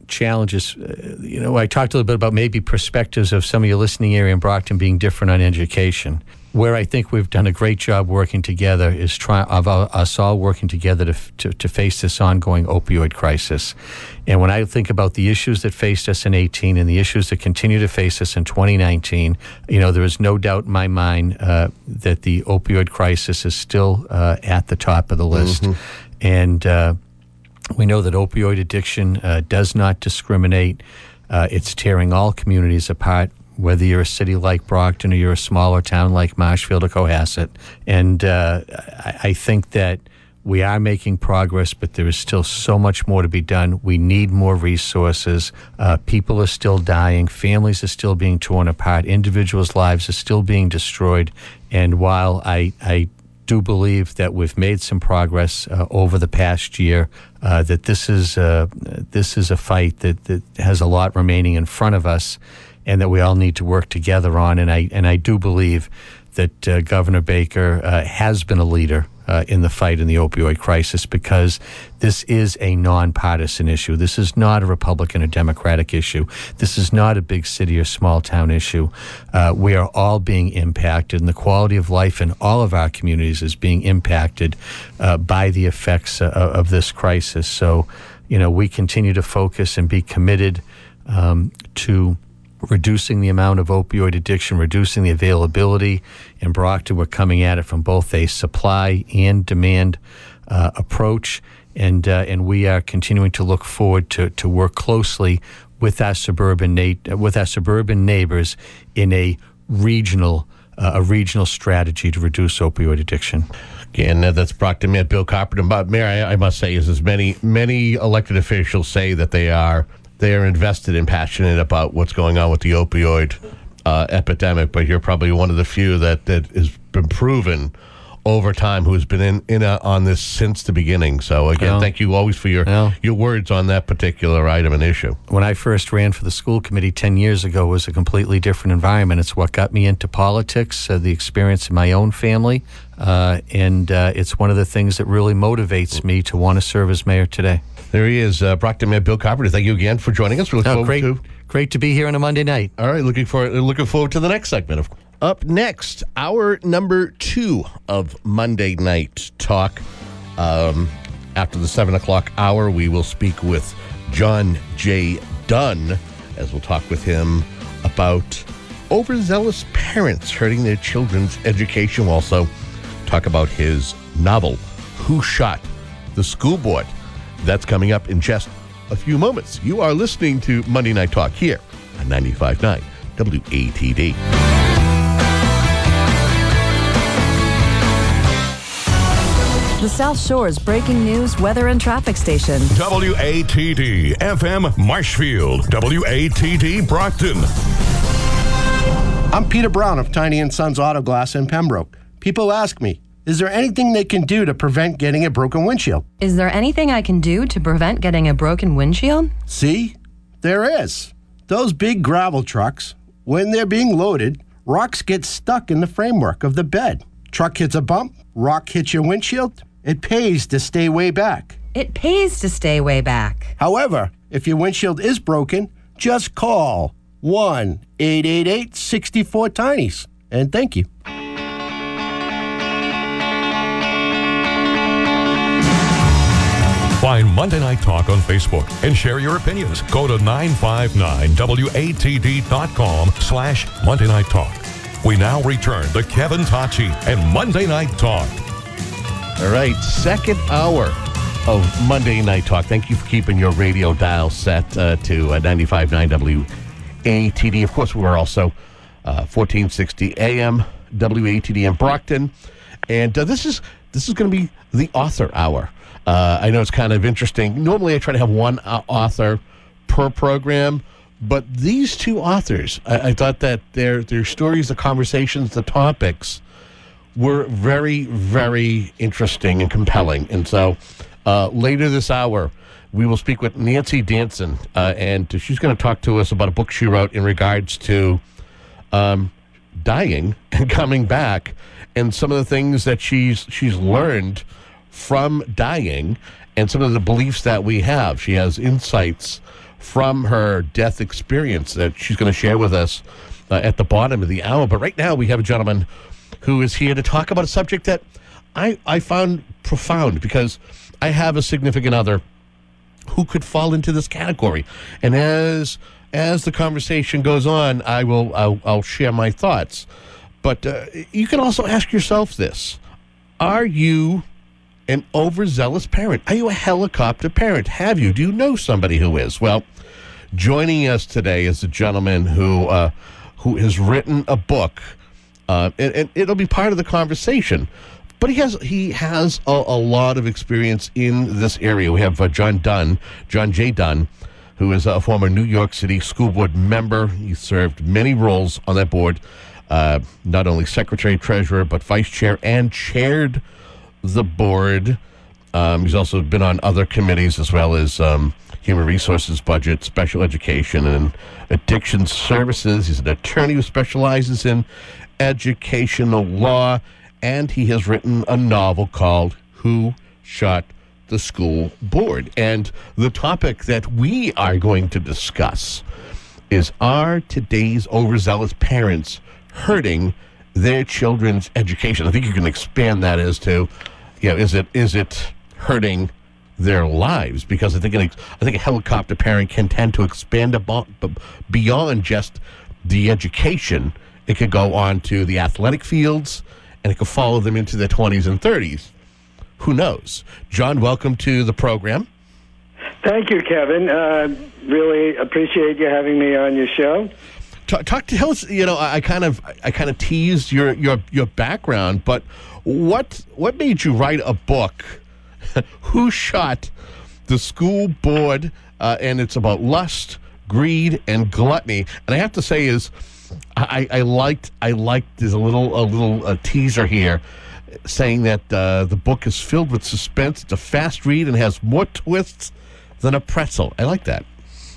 challenges. Uh, you know, I talked a little bit about maybe perspectives of some of your listening area in Brockton being different on education. Where I think we've done a great job working together is try, of our, us all working together to, to to face this ongoing opioid crisis. And when I think about the issues that faced us in eighteen and the issues that continue to face us in twenty nineteen, you know, there is no doubt in my mind uh, that the opioid crisis is still uh, at the top of the list. Mm-hmm. And uh, we know that opioid addiction uh, does not discriminate. Uh, it's tearing all communities apart, whether you're a city like Brockton or you're a smaller town like Marshfield or Cohasset. And uh, I, I think that we are making progress, but there is still so much more to be done. We need more resources. Uh, people are still dying. Families are still being torn apart. Individuals' lives are still being destroyed. And while I, I do believe that we've made some progress uh, over the past year, uh, that this is, uh, this is a fight that, that has a lot remaining in front of us, and that we all need to work together on. And I and I do believe that uh, Governor Baker uh, has been a leader uh, in the fight in the opioid crisis, because this is a nonpartisan issue. This is not a Republican or Democratic issue. This is not a big city or small town issue. Uh, we are all being impacted, and the quality of life in all of our communities is being impacted uh, by the effects uh, of this crisis. So, you know, we continue to focus and be committed um, to reducing the amount of opioid addiction, reducing the availability. In Brockton, we're coming at it from both a supply and demand uh, approach, and uh, and we are continuing to look forward to, to work closely with our suburban na- with our suburban neighbors in a regional uh, a regional strategy to reduce opioid addiction.
Again, uh, that's Brockton Mayor Bill Carpenter. But Mayor, I, I must say, is as many many elected officials say that they are. They are invested and passionate about what's going on with the opioid uh, epidemic, but you're probably one of the few that, that has been proven over time who's been in, in a, on this since the beginning. So, again,
Yeah.
thank you always for your,
Yeah.
your words on that particular item and issue.
When I first ran for the school committee ten years ago, it was a completely different environment. It's what got me into politics, uh, the experience in my own family, uh, and uh, it's one of the things that really motivates me to want to serve as mayor today.
There he is, uh, Brockton Mayor Bill Carpenter. Thank you again for joining us. We look
Oh,
forward
great,
to
great to be here on a Monday night.
All right, looking for looking forward to the next segment. Of Up next, hour number two of Monday Night Talk. Um, after the seven o'clock hour, we will speak with John J. Dunn, as we'll talk with him about overzealous parents hurting their children's education. We'll also talk about his novel, Who Shot the School Board? That's coming up in just a few moments. You are listening to Monday Night Talk here on ninety-five point nine W A T D.
The South Shore's breaking news, weather, and traffic station.
W A T D F M Marshfield, W A T D Brockton.
I'm Peter Brown of Tiny and Sons Auto Glass in Pembroke. People ask me, is there anything they can do to prevent getting a broken windshield?
Is there anything I can do to prevent getting a broken windshield?
See, there is. Those big gravel trucks, when they're being loaded, rocks get stuck in the framework of the bed. Truck hits a bump, rock hits your windshield. It pays to stay way back.
It pays to stay way back.
However, if your windshield is broken, just call one eight eight eight, six four, Tinies. And thank you.
Find Monday Night Talk on Facebook and share your opinions. Go to nine five nine W A T D dot com slash Monday Night Talk. We now return to Kevin Tocci and Monday Night Talk.
All right, second hour of Monday Night Talk. Thank you for keeping your radio dial set uh, to uh, ninety-five point nine W A T D. Of course, we're also uh, fourteen sixty A M W A T D in Brockton. And uh, this is this is going to be the author hour. Uh, I know it's kind of interesting. Normally, I try to have one uh, author per program, but these two authors, I, I thought that their their stories, the conversations, the topics were very, very interesting and compelling. And so uh, later this hour, we will speak with Nancy Danson, uh, and she's going to talk to us about a book she wrote in regards to um, dying and coming back, and some of the things that she's she's learned from dying and some of the beliefs that we have. She has insights from her death experience that she's going to share with us uh, at the bottom of the hour. But right now we have a gentleman who is here to talk about a subject that I, I found profound, because I have a significant other who could fall into this category. And as as the conversation goes on, I will I'll, I'll share my thoughts. But uh, you can also ask yourself this: are you an overzealous parent? Are you a helicopter parent? Have you? Do you know somebody who is? Well, joining us today is a gentleman who uh, who has written a book, uh, and, and it'll be part of the conversation. But he has he has a, a lot of experience in this area. We have uh, John Dunn, John J. Dunn, who is a former New York City School Board member. He served many roles on that board, uh, not only secretary, treasurer, but vice chair, and chaired the board. Um, he's also been on other committees, as well as um, human resources, budget, special education, and addiction services. He's an attorney who specializes in educational law. And he has written a novel called Who Shot the School Board? And the topic that we are going to discuss is, are today's overzealous parents hurting their children's education? I think you can expand that as to, you know, is it is it hurting their lives? Because I think an, I think a helicopter parent can tend to expand about, beyond just the education. It could go on to the athletic fields, and it could follow them into their twenties and thirties. Who knows? John, welcome to the program.
Thank you, Kevin. Uh, really appreciate you having me on your show.
Talk, talk to tell us. You know, I kind of, I kind of teased your your your background, but what what made you write a book? Who Shot the School Board? Uh, and it's about lust, greed, and gluttony. And I have to say is, I, I liked I liked there's a little a little uh, teaser here saying that uh, the book is filled with suspense. It's a fast read and has more twists than a pretzel. I like that.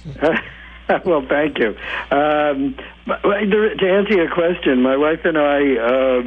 Well, thank you. Um, to answer your question, my wife and I uh,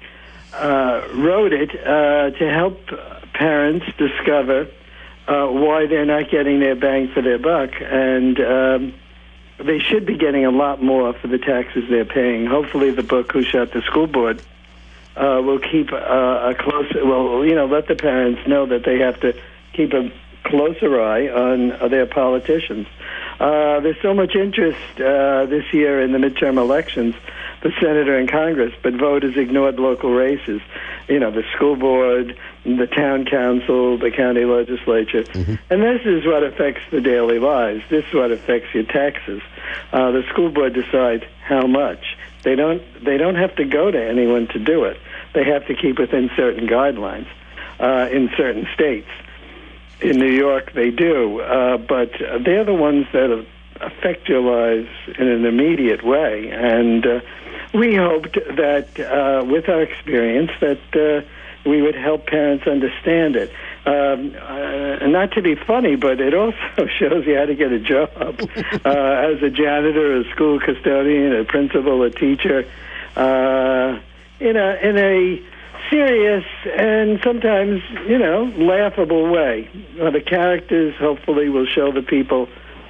uh, wrote it uh, to help parents discover uh, why they're not getting their bang for their buck, and um, they should be getting a lot more for the taxes they're paying. Hopefully the book, Who Shot the School Board, uh, will keep uh, a closer, well, you know, let the parents know that they have to keep a closer eye on uh, their politicians. Uh, there's so much interest uh, this year in the midterm elections, the senator and Congress, but voters ignored local races. You know, the school board, the town council, the county legislature. Mm-hmm. And this is what affects the daily lives. This is what affects your taxes. Uh, the school board decides how much. They don't, they don't have to go to anyone to do it. They have to keep within certain guidelines uh, in certain states. In New York, they do, uh, but they're the ones that affect your lives in an immediate way. And uh, we hoped that uh, with our experience that uh, we would help parents understand it. Um, uh, not to be funny, but it also shows you how to get a job uh, as a janitor, a school custodian, a principal, a teacher, uh, in a in a serious and sometimes, you know, laughable way. Uh, the characters hopefully will show the people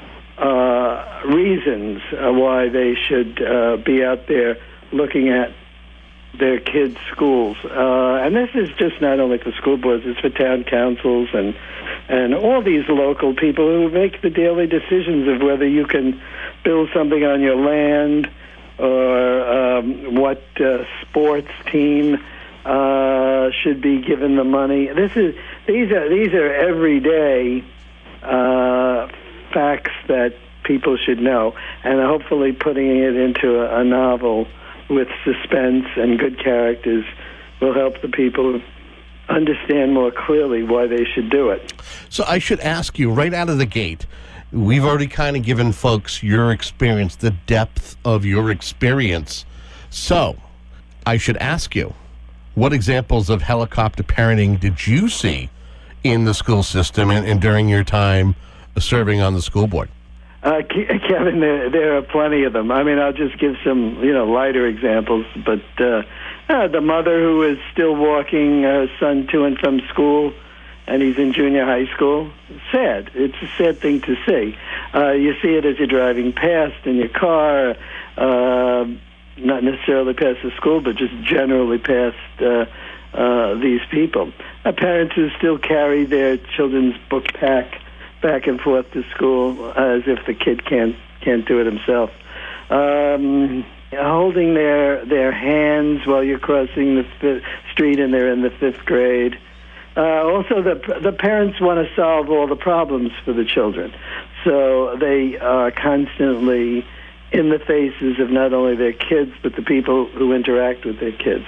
uh, reasons uh, why they should uh, be out there looking at their kids' schools. Uh, and this is just not only for school boards, it's for town councils and, and all these local people who make the daily decisions of whether you can build something on your land or um, what uh, sports team Uh, should be given the money. This is these are these are everyday uh, facts that people should know, and hopefully putting it into a, a novel with suspense and good characters will help the people understand more clearly why they should do it.
So I should ask you right out of the gate. We've already kind of given folks your experience, the depth of your experience. So I should ask you, what examples of helicopter parenting did you see in the school system and, and during your time serving on the school board?
Uh, Kevin, there, there are plenty of them. I mean, I'll just give some, you know, lighter examples. But uh, uh, the mother who is still walking her son to and from school and he's in junior high school. Sad. It's a sad thing to see. Uh, you see it as you're driving past in your car, uh, not necessarily past the school, but just generally past uh, uh, these people. Uh, parents who still carry their children's book pack back and forth to school as if the kid can't can't do it himself. Um, holding their their hands while you're crossing the fi- street and they're in the fifth grade. Uh, also, the the parents want to solve all the problems for the children, so they are constantly in the faces of not only their kids but the people who interact with their kids.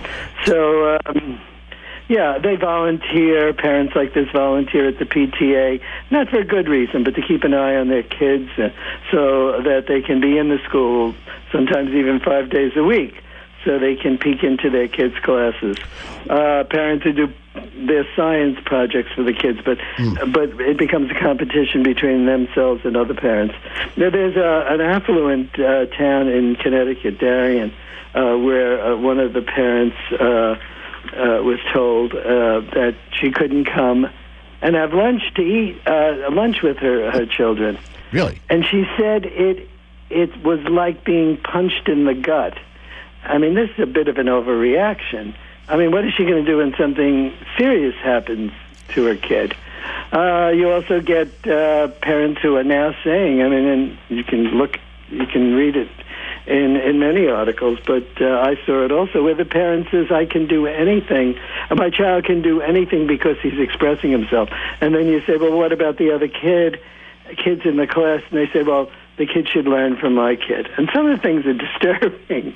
So, um, yeah, they volunteer. Parents like this volunteer at the P T A, not for a good reason, but to keep an eye on their kids uh, so that they can be in the school, sometimes even five days a week, so they can peek into their kids' classes. Uh, parents who do their science projects for the kids, but mm. but it becomes a competition between themselves and other parents. Now, there's a, an affluent uh, town in Connecticut, Darien, uh, where uh, one of the parents uh, uh, was told uh, that she couldn't come and have lunch to eat uh, lunch with her her children.
Really?
And she said it it was like being punched in the gut. I mean, this is a bit of an overreaction. I mean, what is she going to do when something serious happens to her kid? Uh, you also get uh, parents who are now saying, I mean, and you can look, you can read it in, in many articles, but uh, I saw it also, where the parent says, I can do anything, my child can do anything because he's expressing himself. And then you say, well, what about the other kid, kids in the class? And they say, well, the kid should learn from my kid. And some of the things are disturbing.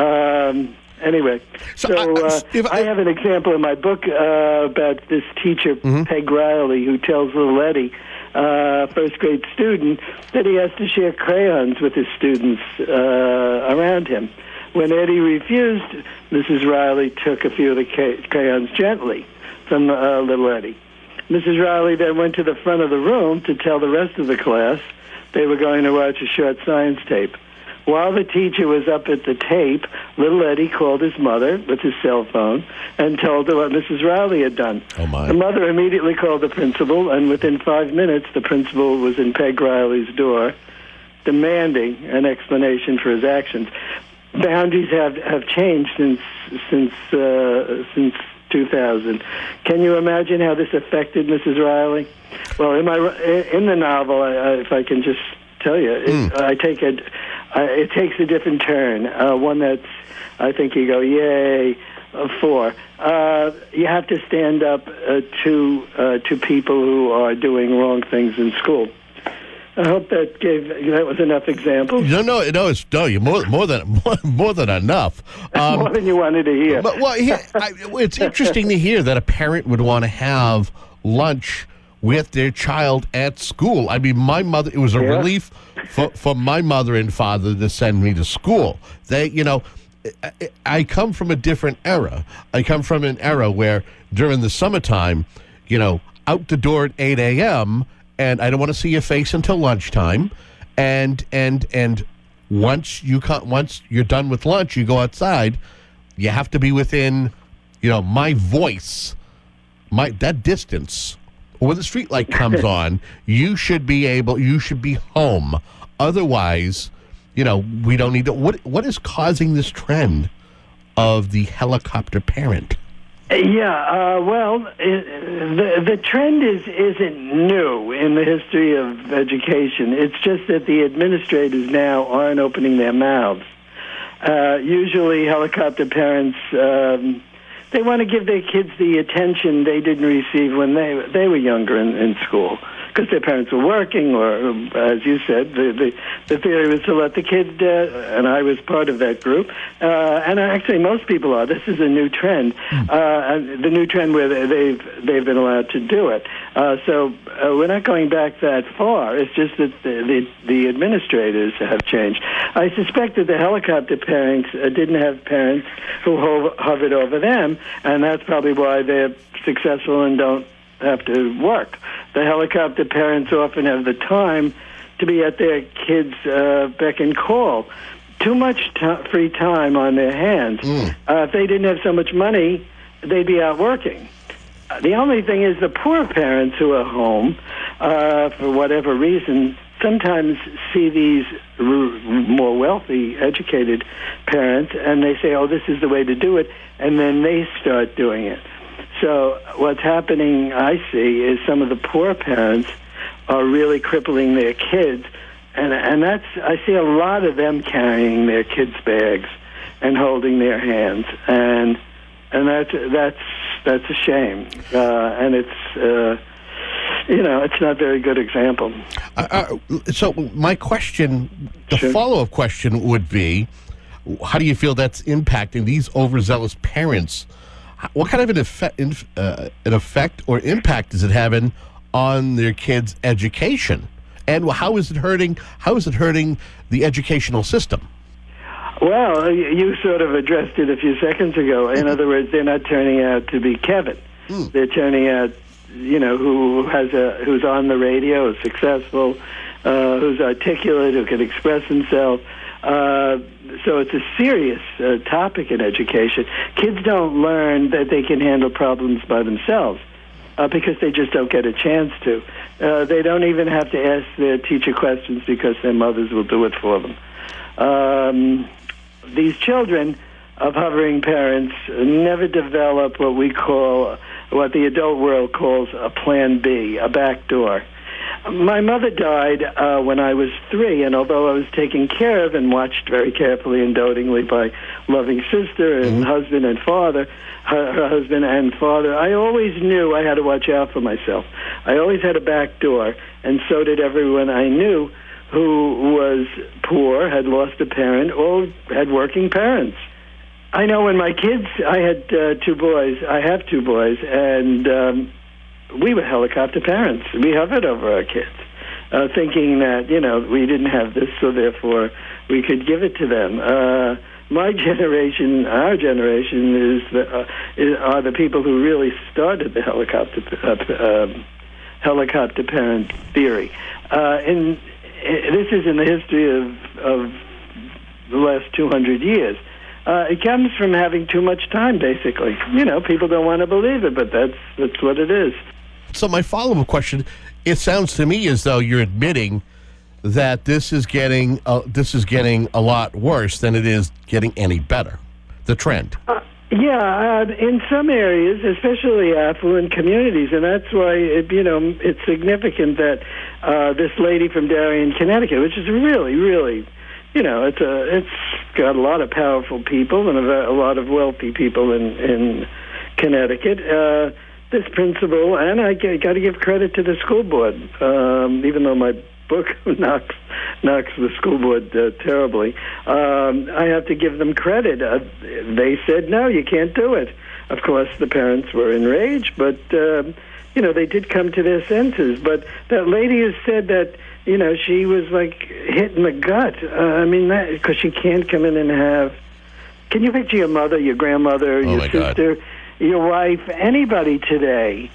Um, anyway, so, so uh, I, I have an example in my book uh, about this teacher, mm-hmm. Peg Riley, who tells little Eddie, uh, first grade student, that he has to share crayons with his students uh, around him. When Eddie refused, Missus Riley took a few of the ca- crayons gently from uh, little Eddie. Missus Riley then went to the front of the room to tell the rest of the class they were going to watch a short science tape. While the teacher was up at the tape, little Eddie called his mother with his cell phone and told her what Missus Riley had done.
Oh, my.
The mother immediately called the principal, and within five minutes, the principal was in Peg Riley's door, demanding an explanation for his actions. Boundaries have, have changed since since uh, since two thousand. Can you imagine how this affected Missus Riley? Well, in my in the novel, I, I, if I can just tell you, it, mm. I take it. Uh, it takes a different turn. Uh, one that's, I think you go, yay, uh, for. Uh, you have to stand up uh, to uh, to people who are doing wrong things in school. I hope that gave that was enough examples.
No, no, no, it's no, you more more than more, more than enough.
Um, more than you wanted to hear.
But, well, here, I, it's interesting to hear that a parent would want to have lunch with their child at school. I mean, my mother, it was a yeah. relief for, for my mother and father to send me to school. They, you know, I, I come from a different era. I come from an era where during the summertime, you know, out the door at eight a.m., and I don't want to see your face until lunchtime. And and and once you come, once you're done with lunch, you go outside. You have to be within, you know, my voice, my that distance. When the street light comes on, you should be able. You should be home. Otherwise, you know, we don't need to. What what is causing this trend of the helicopter parent?
Yeah, uh, well, it, the the trend is isn't new in the history of education. It's just that the administrators now aren't opening their mouths. Uh, usually, helicopter parents um, they want to give their kids the attention they didn't receive when they they were younger in, in school, because their parents were working, or as you said, the the, the theory was to let the kid, uh, and I was part of that group, uh, and actually most people are. This is a new trend, uh, the new trend where they've they've been allowed to do it. Uh, so uh, we're not going back that far. It's just that the the, the administrators have changed. I suspect that the helicopter parents uh, didn't have parents who ho- hovered over them, and that's probably why they're successful and don't have to work. The helicopter parents often have the time to be at their kids' uh, beck and call. Too much t- free time on their hands. Mm. Uh, if they didn't have so much money, they'd be out working. the only thing is the poor parents who are home, uh, for whatever reason, sometimes see these r- more wealthy, educated parents, and they say, oh, this is the way to do it, and then they start doing it. So what's happening, I see, is some of the poor parents are really crippling their kids, and and that's I see a lot of them carrying their kids' bags and holding their hands, and and that's that's that's a shame, uh, and it's uh, you know it's not a very good example.
Uh, uh, so my question, the
Sure.
follow-up question would be, how do you feel that's impacting these overzealous parents? What kind of an effect, uh, an effect or impact is it having on their kids' education, and how is it hurting? How is it hurting the educational system?
Well, you sort of addressed it a few seconds ago. In other words, they're not turning out to be Kevin.
Mm.
They're turning out, you know, who has a who's on the radio, is successful, uh, who's articulate, who can express himself. Uh, so it's a serious uh, topic in education. Kids don't learn that they can handle problems by themselves uh, because they just don't get a chance to. Uh, they don't even have to ask their teacher questions because their mothers will do it for them. Um, these children of hovering parents never develop what we call, what the adult world calls a plan B, a back door. My mother died uh, when I was three, and although I was taken care of and watched very carefully and dotingly by loving sister and mm-hmm. husband and father, her, her husband and father, I always knew I had to watch out for myself. I always had a back door, and so did everyone I knew who was poor, had lost a parent, or had working parents. I know when my kids, I had uh, two boys, I have two boys, and um, we were helicopter parents. We hovered over our kids, uh, thinking that, you know, we didn't have this, so therefore we could give it to them. Uh, my generation, our generation, is the, uh, is, are the people who really started the helicopter uh, um, helicopter parent theory. Uh, and this is in the history of, of the last two hundred years. Uh, it comes from having too much time, basically. You know, people don't want to believe it, but that's that's what it is.
So my follow-up question, it sounds to me as though you're admitting that this is getting uh, this is getting a lot worse than it is getting any better, the trend.
Uh, yeah, uh, in some areas, especially affluent communities, and that's why, it, you know, it's significant that uh, this lady from Darien, Connecticut, which is really, really, you know, it's a, it's got a lot of powerful people and a, a lot of wealthy people in, in Connecticut. Uh, this principal, and I got to give credit to the school board, um, even though my book knocks knocks the school board uh, terribly. Um, I have to give them credit. Uh, they said, no, you can't do it. Of course, the parents were enraged, but, uh, you know, they did come to their senses. But that lady has said that, you know, she was like hit in the gut. Uh, I mean, because she can't come in and have. Can you picture your mother, your grandmother,
oh
your sister, God. your wife, anybody today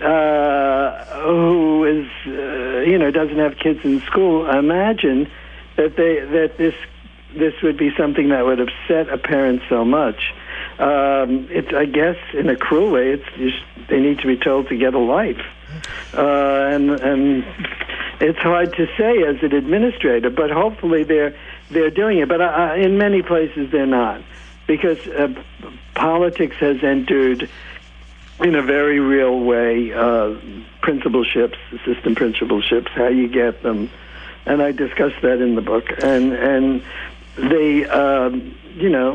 uh, who is, uh, you know, doesn't have kids in school? Imagine that they that this this would be something that would upset a parent so much. Um, it's, I guess, in a cruel way, it's just, they need to be told to get a life, uh, and and. It's hard to say as an administrator, but hopefully they're they're doing it. But uh, in many places they're not, because uh, politics has entered in a very real way. Uh, principalships, assistant principalships, how you get them, and I discuss that in the book. And and they, um, you know,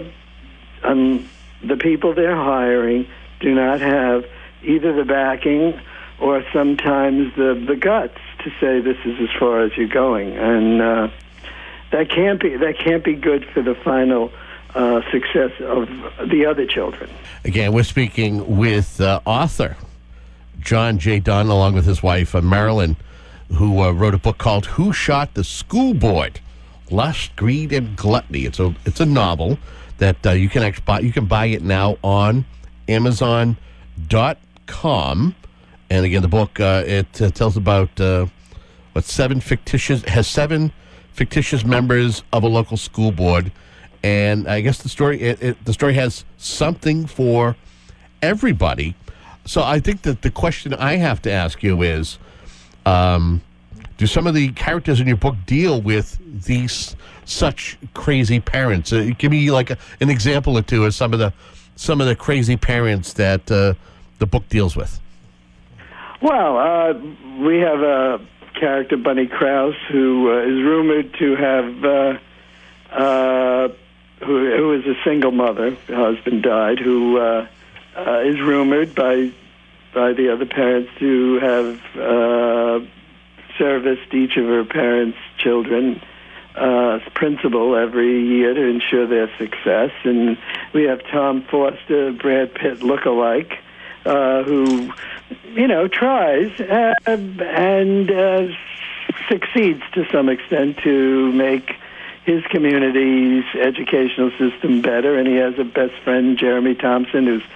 um, the people they're hiring do not have either the backing or sometimes the the guts to say this is as far as you're going, and uh, that can't be that can't be good for the final uh, success of the other children.
Again, we're speaking with uh, author John J. Dunn, along with his wife uh, Marilyn, who uh, wrote a book called "Who Shot the School Board: Lust, Greed, and Gluttony." It's a it's a novel that uh, you can actually buy. You can buy it now on Amazon dot com. And again, the book uh, it uh, tells about uh, what seven fictitious has seven fictitious members of a local school board, and I guess the story it, it, the story has something for everybody. So I think that the question I have to ask you is, um, do some of the characters in your book deal with these such crazy parents? Uh, give me like a, an example or two of some of the some of the crazy parents that uh, the book deals with.
Well, uh, we have a character, Bunny Krause, who uh, is rumored to have, uh, uh, who, who is a single mother. Her husband died. Who uh, uh, is rumored by by the other parents to have uh, serviced each of her parents' children uh, as principal every year to ensure their success. And we have Tom Foster, Brad Pitt lookalike, uh, who, you know, tries uh, and uh, succeeds to some extent to make his community's educational system better. And he has a best friend, Jeremy Thompson, who's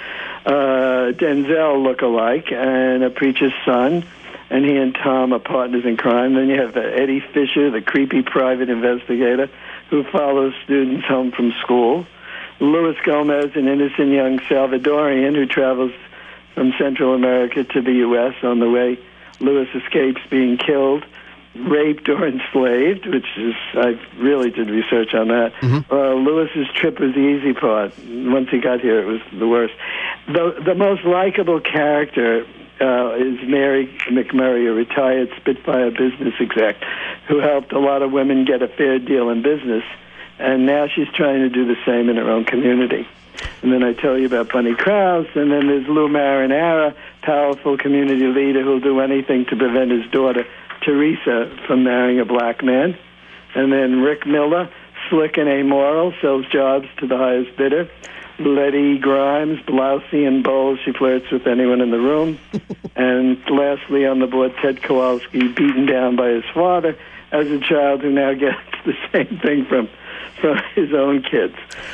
uh, Denzel lookalike and a preacher's son. And he and Tom are partners in crime. Then you have uh, Eddie Fisher, the creepy private investigator who follows students home from school. Luis Gomez, an innocent young Salvadorian who travels from Central America to the U S On the way, Luis escapes being killed, raped, or enslaved, which is, I really did research on that. Mm-hmm. Uh, Luis's trip was the easy part. Once he got here, it was the worst. The, the most likable character uh, is Mary McMurray, a retired Spitfire business exec who helped a lot of women get a fair deal in business, and now she's trying to do the same in her own community. And then I tell you about Bunny Krause, and then there's Lou Marinara, powerful community leader who'll do anything to prevent his daughter, Teresa, from marrying a black man. And then Rick Miller, slick and amoral, sells jobs to the highest bidder. Letty Grimes, blousy and bold, she flirts with anyone in the room. And lastly on the board, Ted Kowalski, beaten down by his father as a child who now gets the same thing from, from his own kids.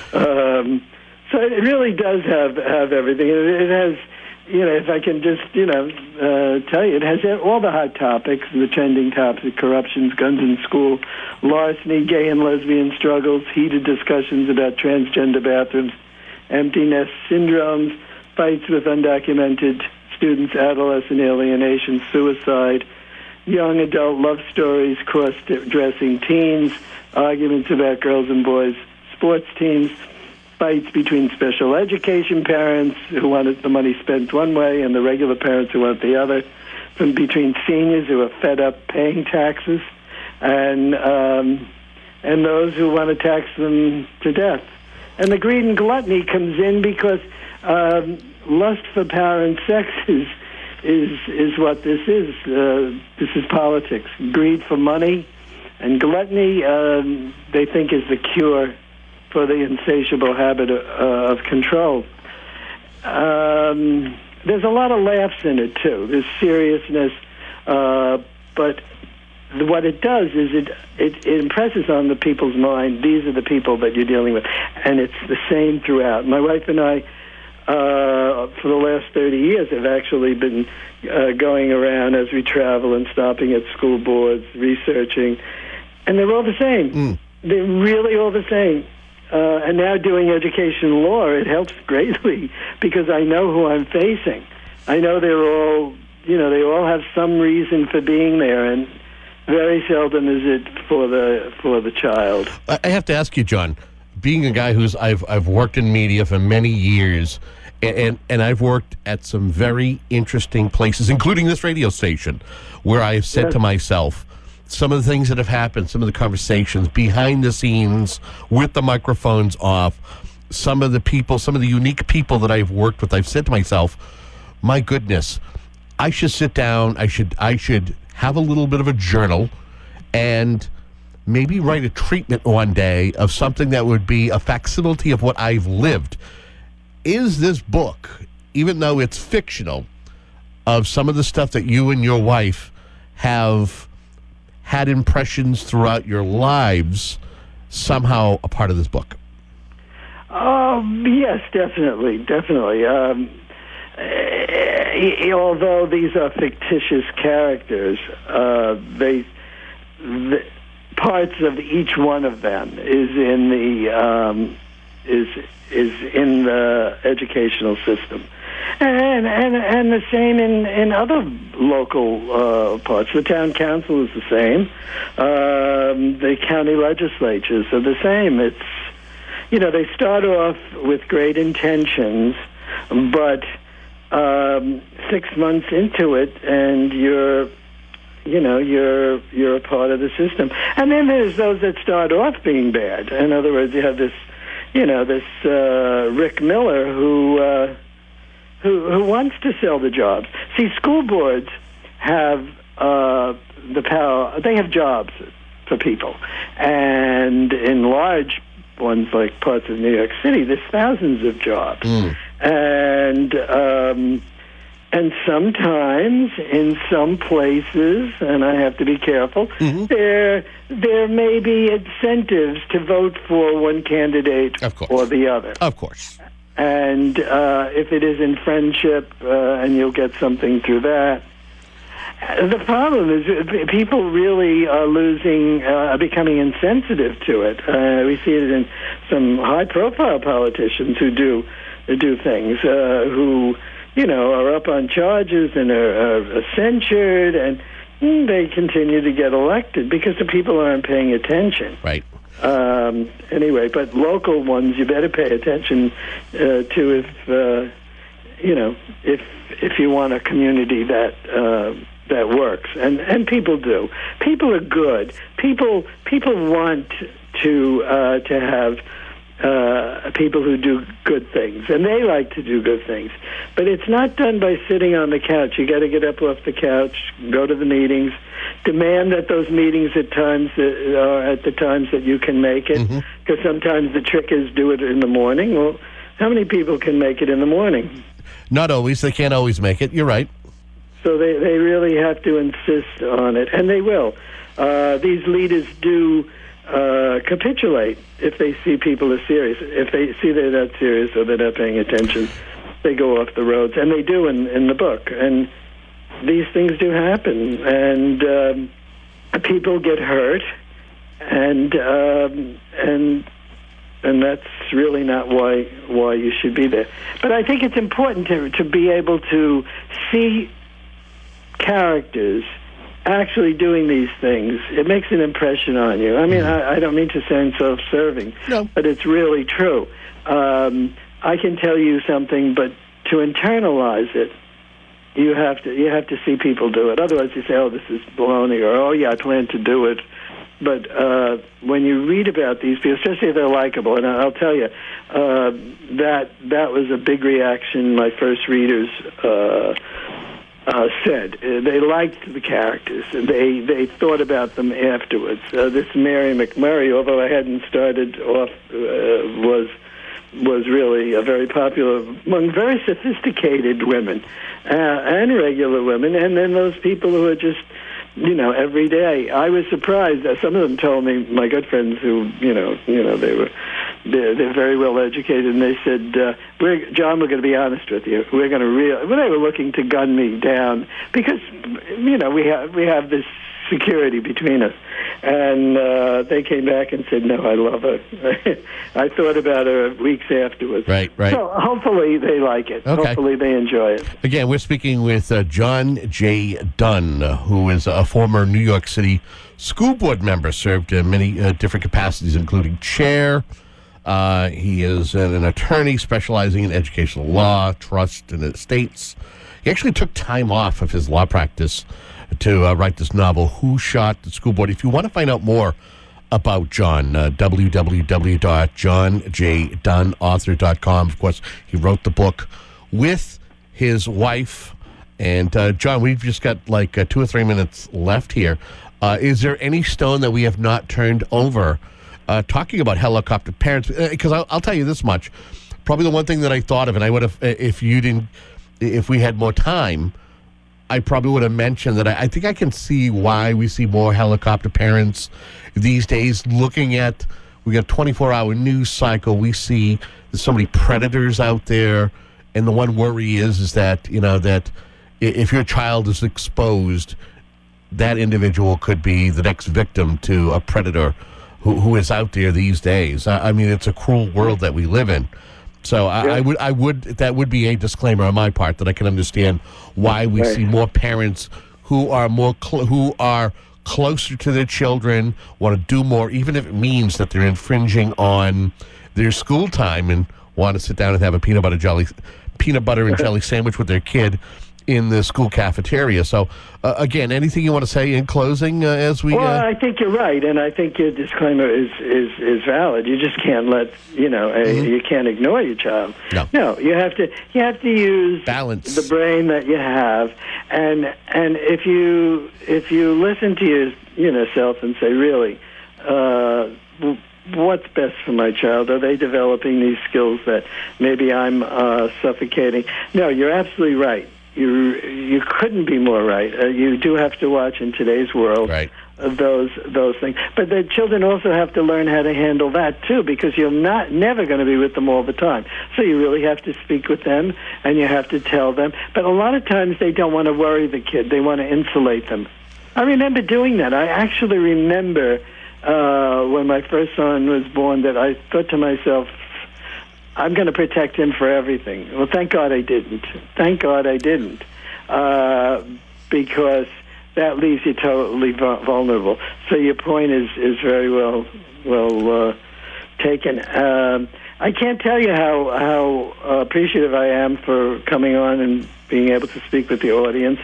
Um, so it really does have, have everything. It, it has... You know, if I can just, you know, uh, tell you, it has all the hot topics, the trending topics, corruptions, guns in school, larceny, gay and lesbian struggles, heated discussions about transgender bathrooms, empty nest syndromes, fights with undocumented students, adolescent alienation, suicide, young adult love stories, cross-dressing teens, arguments about girls and boys, sports teams, fights between special education parents who wanted the money spent one way and the regular parents who want the other, from between seniors who are fed up paying taxes and um, and those who want to tax them to death. And the greed and gluttony comes in because um, lust for power and sex is is is what this is. Uh, this is politics. Greed for money and gluttony, um, they think, is the cure for the insatiable habit of, uh, of control. Um, there's a lot of laughs in it, too. There's seriousness, uh, but the, what it does is it, it, it impresses on the people's mind, these are the people that you're dealing with, and it's the same throughout. My wife and I, uh, for the last thirty years, have actually been uh, going around as we travel and stopping at school boards, researching, and they're all the same. Mm. They're really all the same. Uh, and now doing education law, it helps greatly because I know who I'm facing. I know they're all, you know, they all have some reason for being there, and very seldom is it for the for the child.
I have to ask you, John, being a guy who's I've I've worked in media for many years, and and, and I've worked at some very interesting places, including this radio station, where I have said yes. to myself, some of the things that have happened, some of the conversations behind the scenes with the microphones off, some of the people, some of the unique people that I've worked with, I've said to myself, my goodness, I should sit down, I should I should have a little bit of a journal and maybe write a treatment one day of something that would be a facsimile of what I've lived. Is this book, even though it's fictional, of some of the stuff that you and your wife have had impressions throughout your lives, somehow a part of this book?
Um, yes, definitely, definitely. Um, uh, although these are fictitious characters, uh, they the parts of each one of them is in the um, is is in the educational system. And and and the same in, in other local uh, parts. The town council is the same. Um, the county legislatures are the same. It's, you know, they start off with great intentions, but um, six months into it, and you're, you know, you're you're a part of the system. And then there's those that start off being bad. In other words, you have this, you know, this uh, Rick Miller who. Uh, Who, who wants to sell the jobs. See, school boards have uh, the power. They have jobs for people. And in large ones like parts of New York City, there's thousands of jobs.
Mm.
And um, and sometimes in some places, and I have to be careful,
mm-hmm.
there there may be incentives to vote for one candidate
of course.
or the other.
Of course.
And uh, if it is in friendship, uh, and you'll get something through that. The problem is uh, people really are losing, uh, becoming insensitive to it. Uh, we see it in some high-profile politicians who do do things, uh, who, you know, are up on charges and are, are censured, and mm, they continue to get elected because the people aren't paying attention.
Right.
Um, anyway, but local ones you better pay attention uh, to if uh, you know if if you want a community that uh, that works, and and people do. People are good. People people want to uh, to have uh, people who do good things, and they like to do good things. But it's not done by sitting on the couch. You got to get up off the couch, go to the meetings. Demand that those meetings at times uh, are at the times that you can make it, because mm-hmm. sometimes the trick is do it in the morning. Well, how many people can make it in the morning?
Not always. They can't always make it. You're right.
So they, they really have to insist on it, and they will. Uh, these leaders do uh, capitulate if they see people are serious. If they see they're not serious or they're not paying attention, they go off the roads, and they do in, in the book. And these things do happen, and um, people get hurt, and um, and and that's really not why why you should be there. But I think it's important to to be able to see characters actually doing these things. It makes an impression on you. I mean, mm-hmm. I, I don't mean to sound self-serving,
no.
but it's really true. Um, I can tell you something, but to internalize it, You have to you have to see people do it. Otherwise, you say, "Oh, this is baloney," or "Oh, yeah, I plan to do it." But uh, when you read about these people, especially if they're likable, and I'll tell you uh, that that was a big reaction. My first readers uh, uh, said uh, they liked the characters, and they they thought about them afterwards. Uh, this Mary McMurray, although I hadn't started off, uh, was. was really a very popular among very sophisticated women uh, and regular women, and then those people who are just, you know, every day. I was surprised that some of them told me, my good friends who, you know, you know, they were they're, they're very well educated, and they said, uh, "We're John, we're going to be honest with you. We're going to real." Well, they were looking to gun me down because, you know, we have we have this security between us. And uh, they came back and said, no, I love her. I thought about her weeks afterwards.
Right, right.
So hopefully they like it.
Okay.
Hopefully they enjoy it.
Again, we're speaking with uh, John J. Dunn, uh, who is a former New York City school board member, served in many uh, different capacities, including chair. Uh, he is an, an attorney specializing in educational law, trust, and estates. He actually took time off of his law practice to uh, write this novel, Who Shot the School Board? If you want to find out more about John, uh, w w w dot john j dunn author dot com. Of course, he wrote the book with his wife. And, uh, John, we've just got like uh, two or three minutes left here. Uh, is there any stone that we have not turned over uh, talking about helicopter parents? Because uh, I'll, I'll tell you this much. Probably the one thing that I thought of, and I would have, if you didn't, if we had more time, I probably would have mentioned that I, I think I can see why we see more helicopter parents these days. Looking at, we got a twenty-four hour news cycle. We see there's so many predators out there. And the one worry is, is that, you know, that if your child is exposed, that individual could be the next victim to a predator who, who is out there these days. I, I mean, it's a cruel world that we live in. So I,
Yeah.
I would, I would, that would be a disclaimer on my part that I can understand why we
Right.
see more parents who are more, cl- who are closer to their children, want to do more, even if it means that they're infringing on their school time and want to sit down and have a peanut butter jelly, peanut butter and jelly sandwich with their kid in the school cafeteria. So, uh, again, anything you want to say in closing uh, as we...
Well,
uh,
I think you're right, and I think your disclaimer is, is, is valid. You just can't let, you know, uh,
Mm-hmm.
you can't ignore your child.
No.
No, you have to you have to use
balance
the brain that you have, and and if you if you listen to your you know self and say, really, uh, w- what's best for my child? Are they developing these skills that maybe I'm uh, suffocating? No, you're absolutely right. You you couldn't be more right. Uh, you do have to watch in today's world
right.
uh, those those things. But the children also have to learn how to handle that too, because you're not never going to be with them all the time. So you really have to speak with them, and you have to tell them. But a lot of times they don't want to worry the kid. They want to insulate them. I remember doing that. I actually remember uh, when my first son was born that I thought to myself, I'm going to protect him for everything. Well, thank God I didn't. Thank God I didn't. Uh, because that leaves you totally vul- vulnerable. So your point is, is very well well uh, taken. Um, I can't tell you how, how uh, appreciative I am for coming on and being able to speak with the audience.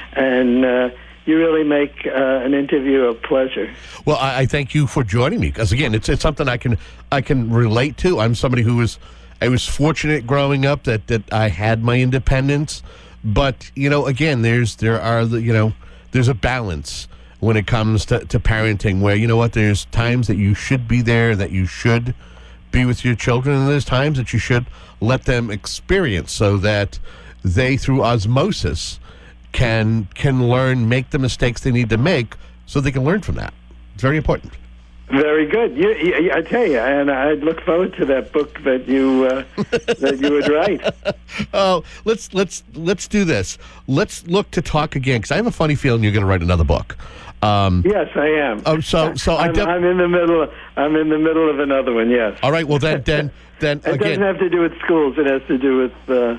And uh, you really make uh, an interview a pleasure.
Well, I, I thank you for joining me, because, again, it's, it's something I can I can relate to. I'm somebody who was... I was fortunate growing up that, that I had my independence, but, you know, again, there's there are the you know there's a balance when it comes to, to parenting where, you know what, there's times that you should be there, that you should be with your children, and there's times that you should let them experience so that they, through osmosis, can can learn, make the mistakes they need to make so they can learn from that. It's very important.
Very good. You, you, I tell you, and I look forward to that book that you uh, that you would write.
Oh, let's let's let's do this. Let's look to talk again, because I have a funny feeling you're going to write another book. Um,
Yes, I am.
Oh, so so I
I'm,
def-
I'm in the middle. I'm in the middle of another one. Yes.
all right. Well, then then then
It
again.
doesn't have to do with schools. It has to do with uh,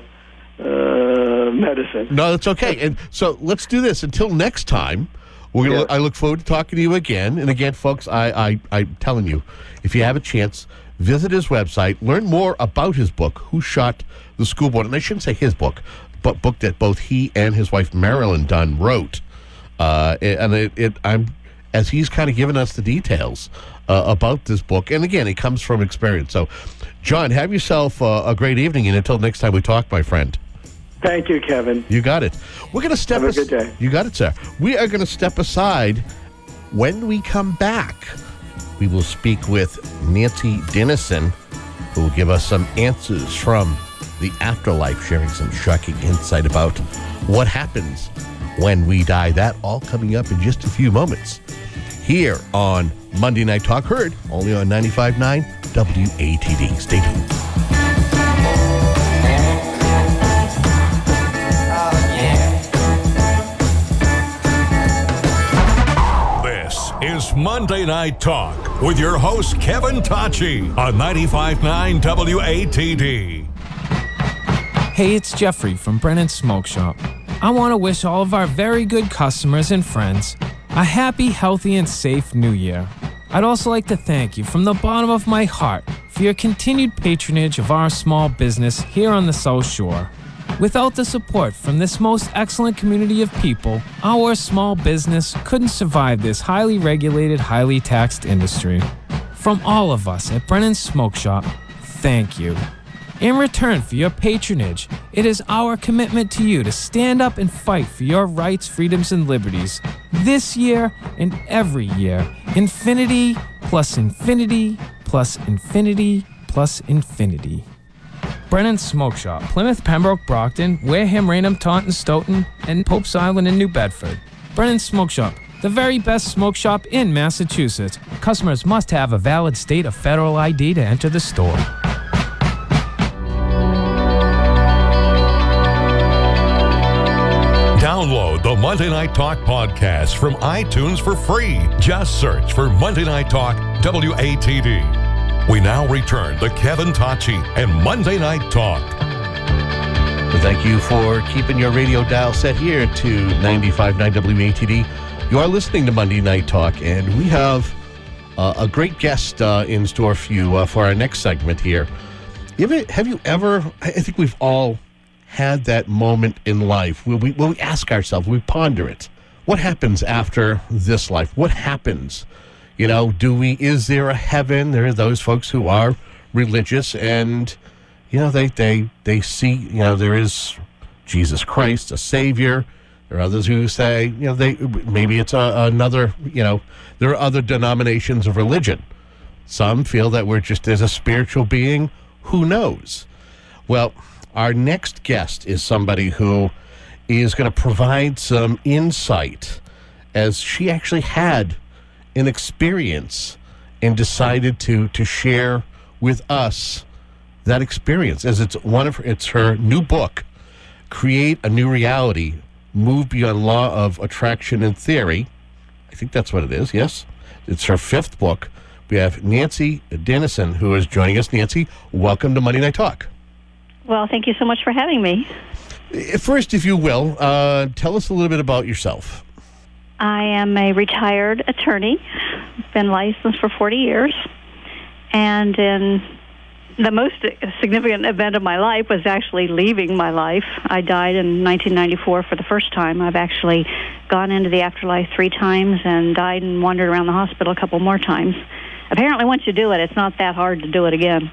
uh, medicine.
No, that's okay. And so let's do this. Until next time, we're gonna.
Yeah.
Look, I look forward to talking to you again. And again, folks, I, I I'm telling you, if you have a chance, visit his website, learn more about his book, Who Shot the School Board. And I shouldn't say his book, but book that both he and his wife Marilyn Dunn wrote. Uh, and it, it I'm as he's kind of given us the details uh, about this book. And again, it comes from experience. So, John, have yourself uh, a great evening, and until next time we talk, my friend.
Thank you, Kevin.
You got it. We're going to step.
Have a good day.
You got it, sir. We are going to step aside. When we come back, we will speak with Nancy Dennison, who will give us some answers from the afterlife, sharing some shocking insight about what happens when we die. That all coming up in just a few moments here on Monday Night Talk, heard only on ninety-five point nine W A T D. Stay tuned.
This is Monday Night Talk with your host, Kevin Tachi, on ninety-five point nine W A T D.
Hey, it's Jeffrey from Brennan Smoke Shop. I want to wish all of our very good customers and friends a happy, healthy, and safe new year. I'd also like to thank you from the bottom of my heart for your continued patronage of our small business here on the South Shore. Without the support from this most excellent community of people, our small business couldn't survive this highly regulated, highly taxed industry. From all of us at Brennan Smoke Shop, thank you. In return for your patronage, it is our commitment to you to stand up and fight for your rights, freedoms, and liberties. This year and every year, infinity plus infinity plus infinity plus infinity. Brennan Smoke Shop, Plymouth, Pembroke, Brockton, Wareham, Raynham, Taunton, Stoughton, and Pope's Island in New Bedford. Brennan Smoke Shop, the very best smoke shop in Massachusetts. Customers must have a valid state of federal I D to enter the store.
Download the Monday Night Talk podcast from iTunes for free. Just search for Monday Night Talk W A T D. We now return to Kevin Tocci and Monday Night Talk.
Well, thank you for keeping your radio dial set here to ninety-five point nine W A T D. You are listening to Monday Night Talk, and we have uh, a great guest uh, in store for you uh, for our next segment here. You ever, have you ever, I think we've all had that moment in life where we, where we ask ourselves, we ponder it. What happens after this life? What happens? You know, do we, is there a heaven? There are those folks who are religious and, you know, they, they, they see, you know, there is Jesus Christ, a Savior. There are others who say, you know, they maybe it's a, another, you know, there are other denominations of religion. Some feel that we're just as a spiritual being. Who knows? Well, our next guest is somebody who is going to provide some insight, as she actually had an experience and decided to to share with us that experience, as it's one of her, it's her new book, Create a New Reality, Move Beyond Law of Attraction and Theory. I think that's what it is, yes. It's her fifth book. We have Nancy Dennison, who is joining us. Nancy, welcome to Monday Night Talk.
Well, thank you so much for having me.
First, if you will, uh, tell us a little bit about yourself.
I am a retired attorney, been licensed for forty years, and in the most significant event of my life was actually leaving my life. I died in nineteen ninety-four for the first time. I've actually gone into the afterlife three times and died and wandered around the hospital a couple more times. Apparently, once you do it, it's not that hard to do it again.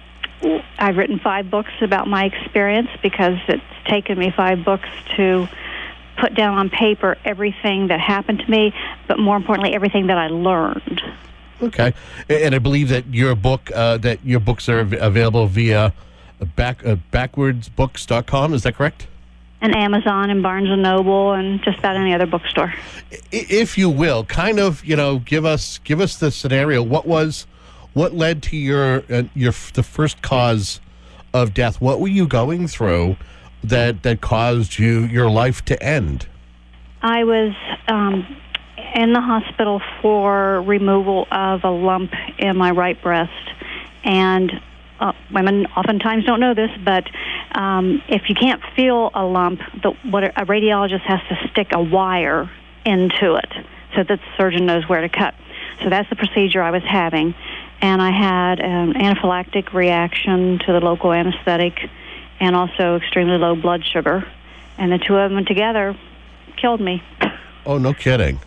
I've written five books about my experience because it's taken me five books to put down on paper everything that happened to me, but more importantly, everything that I learned.
Okay, and I believe that your book, uh, that your books are available via back uh, backwards books dot com. Is that correct?
And Amazon and Barnes and Noble and just about any other bookstore.
If you will, kind of, you know, give us give us the scenario. What was, what led to your uh, your the first cause of death? What were you going through that that caused you your life to end?
I was um, in the hospital for removal of a lump in my right breast, and uh, women oftentimes don't know this, but um, if you can't feel a lump, the, what a, a radiologist has to stick a wire into it so that the surgeon knows where to cut. So that's the procedure I was having, and I had an anaphylactic reaction to the local anesthetic and also extremely low blood sugar, and the two of them together killed me.
Oh, no kidding.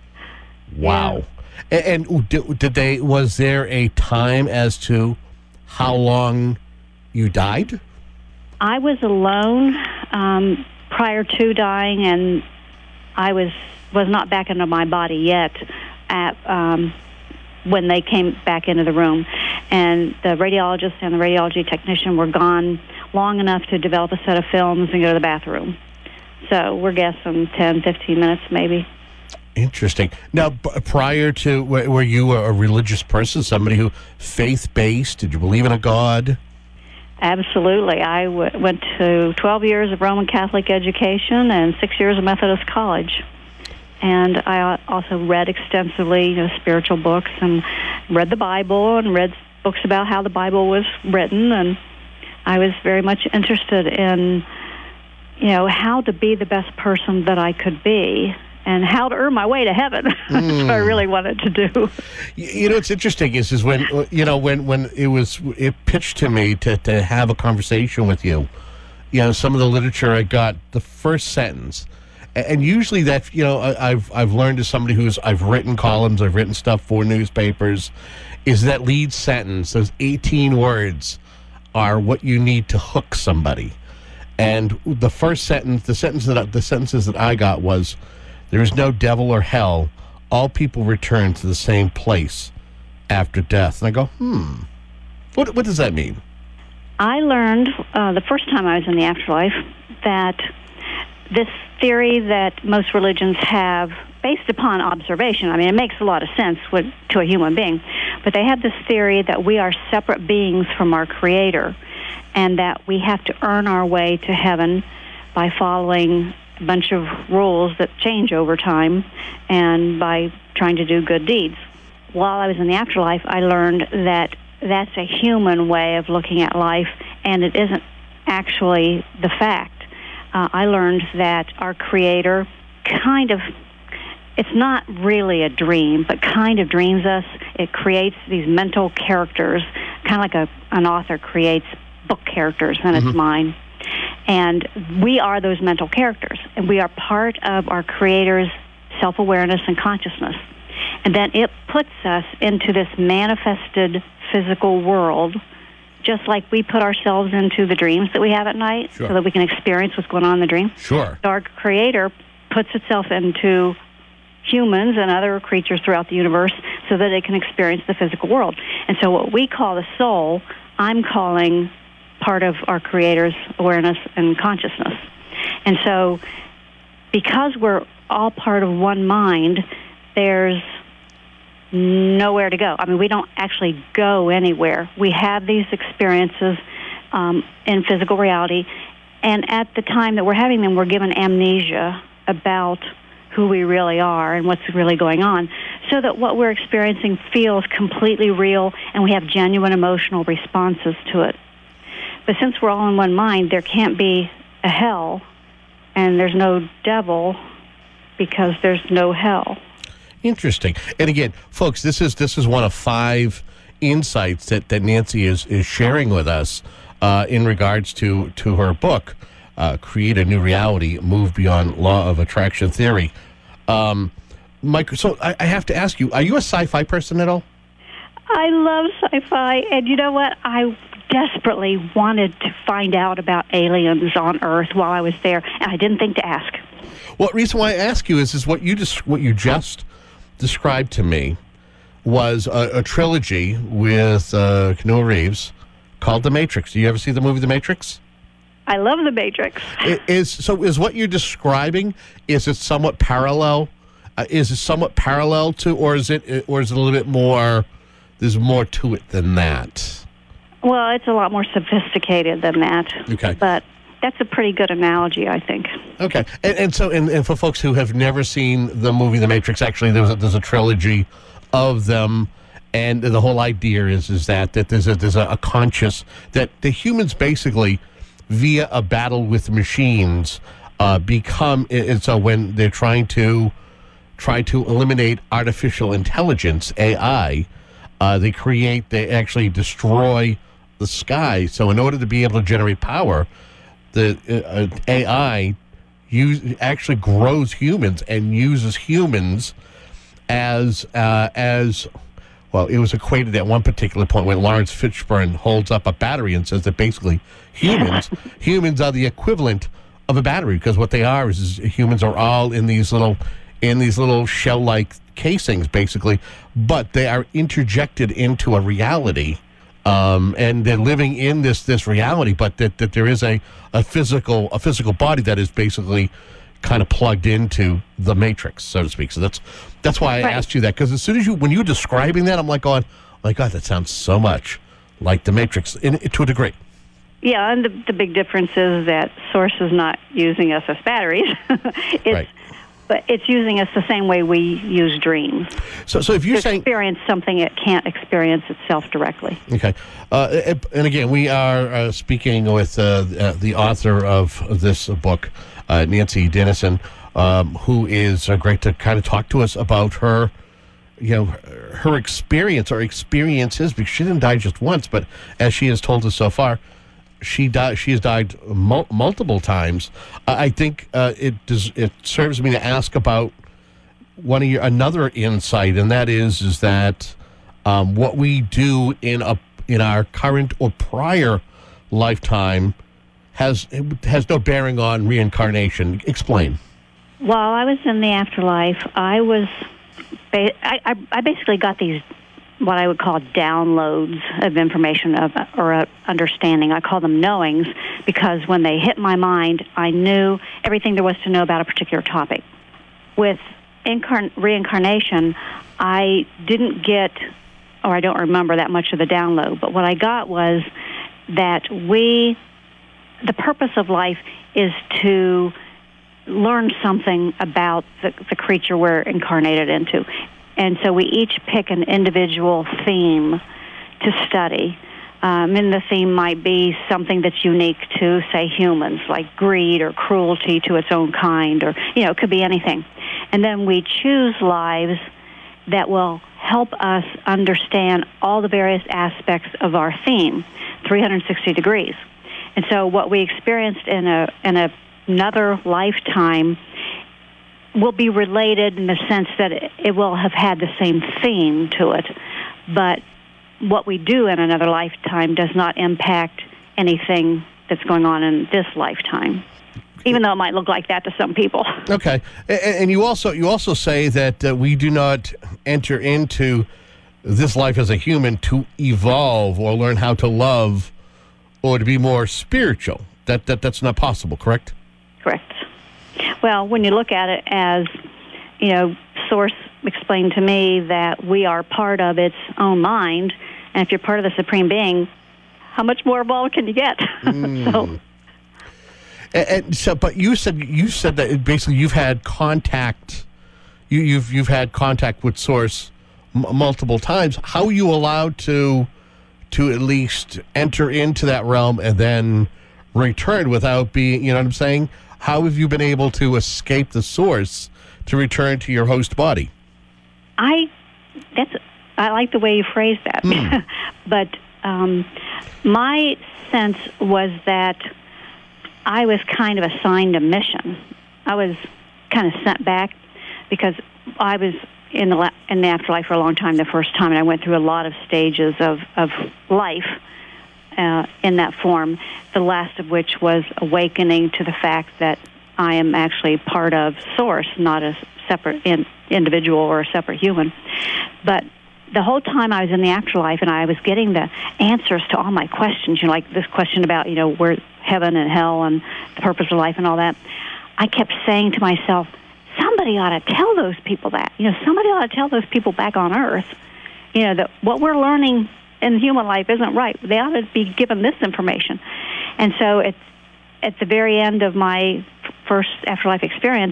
Wow. Yeah. And, and did, did they, was there a time as to how long you died?
I was alone um, prior to dying, and I was was not back into my body yet at um, when they came back into the room. And the radiologist and the radiology technician were gone long enough to develop a set of films and go to the bathroom. So we're guessing ten, fifteen minutes maybe.
Interesting. Now, b- prior to, w- were you a religious person, somebody who faith-based? Did you believe in a God?
Absolutely. I w- went to twelve years of Roman Catholic education and six years of Methodist college. And I also read extensively, you know, spiritual books, and read the Bible and read books about how the Bible was written. And I was very much interested in, you know, how to be the best person that I could be and how to earn my way to heaven. That's mm. what I really wanted to do.
You, you know, what's interesting is, is when, you know, when, when it was it pitched to me to, to have a conversation with you, you know, some of the literature I got, the first sentence, and usually that, you know, I, I've I've learned as somebody who's, I've written columns, I've written stuff for newspapers, is that lead sentence, those eighteen words are what you need to hook somebody. And the first sentence, the sentence that I, the sentences that I got was, there is no devil or hell. All people return to the same place after death. And I go, hmm, what what does that mean?
I learned uh, the first time I was in the afterlife that this theory that most religions have based upon observation, I mean, it makes a lot of sense with, to a human being, but they have this theory that we are separate beings from our Creator and that we have to earn our way to heaven by following a bunch of rules that change over time and by trying to do good deeds. While I was in the afterlife, I learned that that's a human way of looking at life, and it isn't actually the fact. Uh, I learned that our Creator kind of, it's not really a dream, but kind of dreams us. It creates these mental characters, kind of like a, an author creates book characters in
Mm-hmm.
its mind. And we are those mental characters, and we are part of our Creator's self-awareness and consciousness. And then it puts us into this manifested physical world, just like we put ourselves into the dreams that we have at night,
Sure.
so that we can experience what's going on in the dream.
Sure.
So our Creator puts itself into humans and other creatures throughout the universe so that it can experience the physical world. And so what we call the soul, I'm calling part of our Creator's awareness and consciousness. And so because we're all part of one mind, there's nowhere to go. I mean, we don't actually go anywhere. We have these experiences um, in physical reality, and at the time that we're having them, we're given amnesia about who we really are and what's really going on, so that what we're experiencing feels completely real, and we have genuine emotional responses to it. But since we're all in one mind, there can't be a hell, and there's no devil because there's no hell.
Interesting. And again, folks, this is this is one of five insights that, that Nancy is, is sharing with us uh, in regards to, to her book, uh, Create a New Reality, Move Beyond Law of Attraction Theory. Um, Mike, so I, I have to ask you, are you a sci-fi person at all?
I love sci-fi, and you know what? I desperately wanted to find out about aliens on Earth while I was there, and I didn't think to ask.
Well, the reason why I ask you is, is what you just what you just described to me was a, a trilogy with uh, Keanu Reeves called The Matrix. Do you ever see the movie The Matrix?
I love The Matrix.
It is so? Is what you're describing? Is it somewhat parallel? Uh, is it somewhat parallel to, or is it, or is it a little bit more? There's more to it than that.
Well, it's a lot more sophisticated than that.
Okay.
But that's a pretty good analogy, I think.
Okay, and, and so, and, and for folks who have never seen the movie The Matrix, actually, there's a, there's a trilogy of them, and the whole idea is is that that there's a there's a, a conscious that the humans basically, via a battle with machines, uh, become, and so when they're trying to try to eliminate artificial intelligence, A I, uh, they create, they actually destroy the sky. So in order to be able to generate power, the uh, A I use, actually grows humans and uses humans as uh, as well. It was equated at one particular point when Lawrence Fishburne holds up a battery and says that basically humans humans are the equivalent of a battery, because what they are is, is humans are all in these little in these little shell-like casings, basically, but they are interjected into a reality. Um, and they're living in this this reality, but that, that there is a, a physical a physical body that is basically kind of plugged into the Matrix, so to speak. So that's that's why I
Right.
asked you that, because as soon as you when you were describing that, I'm like going, oh my God, that sounds so much like the Matrix in, to a degree.
Yeah, and the, the big difference is that Source is not using us as batteries. it's,
Right.
But it's using us the same way we use dreams.
So, so if you're
to
saying
experience something it can't experience itself directly.
Okay. Uh, and again, we are uh, speaking with uh, the author of this book, uh, Nancy Dennison, um, who is uh, great to kind of talk to us about her, you know, her experience or experiences, because she didn't die just once, but as she has told us so far, she died. She has died mul- multiple times. Uh, I think uh, it does. It serves me to ask about one of your another insight, and that is is that um, what we do in a in our current or prior lifetime has has no bearing on reincarnation. Explain.
While I was in the afterlife, I was, ba- I, I, I basically got these, what I would call downloads of information of, or uh, understanding. I call them knowings, because when they hit my mind, I knew everything there was to know about a particular topic. With incarn- reincarnation, I didn't get, or I don't remember that much of the download, but what I got was that we, the purpose of life is to learn something about the, the creature we're incarnated into. And so we each pick an individual theme to study. Um, and the theme might be something that's unique to, say, humans, like greed or cruelty to its own kind, or, you know, it could be anything. And then we choose lives that will help us understand all the various aspects of our theme, three hundred sixty degrees. And so what we experienced in a in a, another lifetime will be related in the sense that it, it will have had the same theme to it, but what we do in another lifetime does not impact anything that's going on in this lifetime, even though it might look like that to some people.
Okay, and, and you also you also say that uh, we do not enter into this life as a human to evolve or learn how to love or to be more spiritual. That that that's not possible, correct?
Correct. Well, when you look at it as, you know, Source explained to me that we are part of its own mind, and if you're part of the Supreme Being, how much more evolved can you get?
Mm.
so,
and, and so, but you said you said that basically you've had contact, you, you've you've had contact with Source m- multiple times. How are you allowed to to at least enter into that realm and then return without being, you know what I'm saying? How have you been able to escape the Source to return to your host body?
I that's I like the way you phrased that, mm. but um, my sense was that I was kind of assigned a mission. I was kind of sent back because I was in the in the afterlife for a long time the first time, and I went through a lot of stages of of life uh, in that form. The last of which was awakening to the fact that I am actually part of Source, not a separate in, individual or a separate human. But the whole time I was in the afterlife and I was getting the answers to all my questions, you know, like this question about, you know, where heaven and hell and the purpose of life and all that, I kept saying to myself, somebody ought to tell those people that. You know, somebody ought to tell those people back on Earth, you know, that what we're learning in human life isn't right. They ought to be given this information. And so it's at the very end of my first afterlife experience,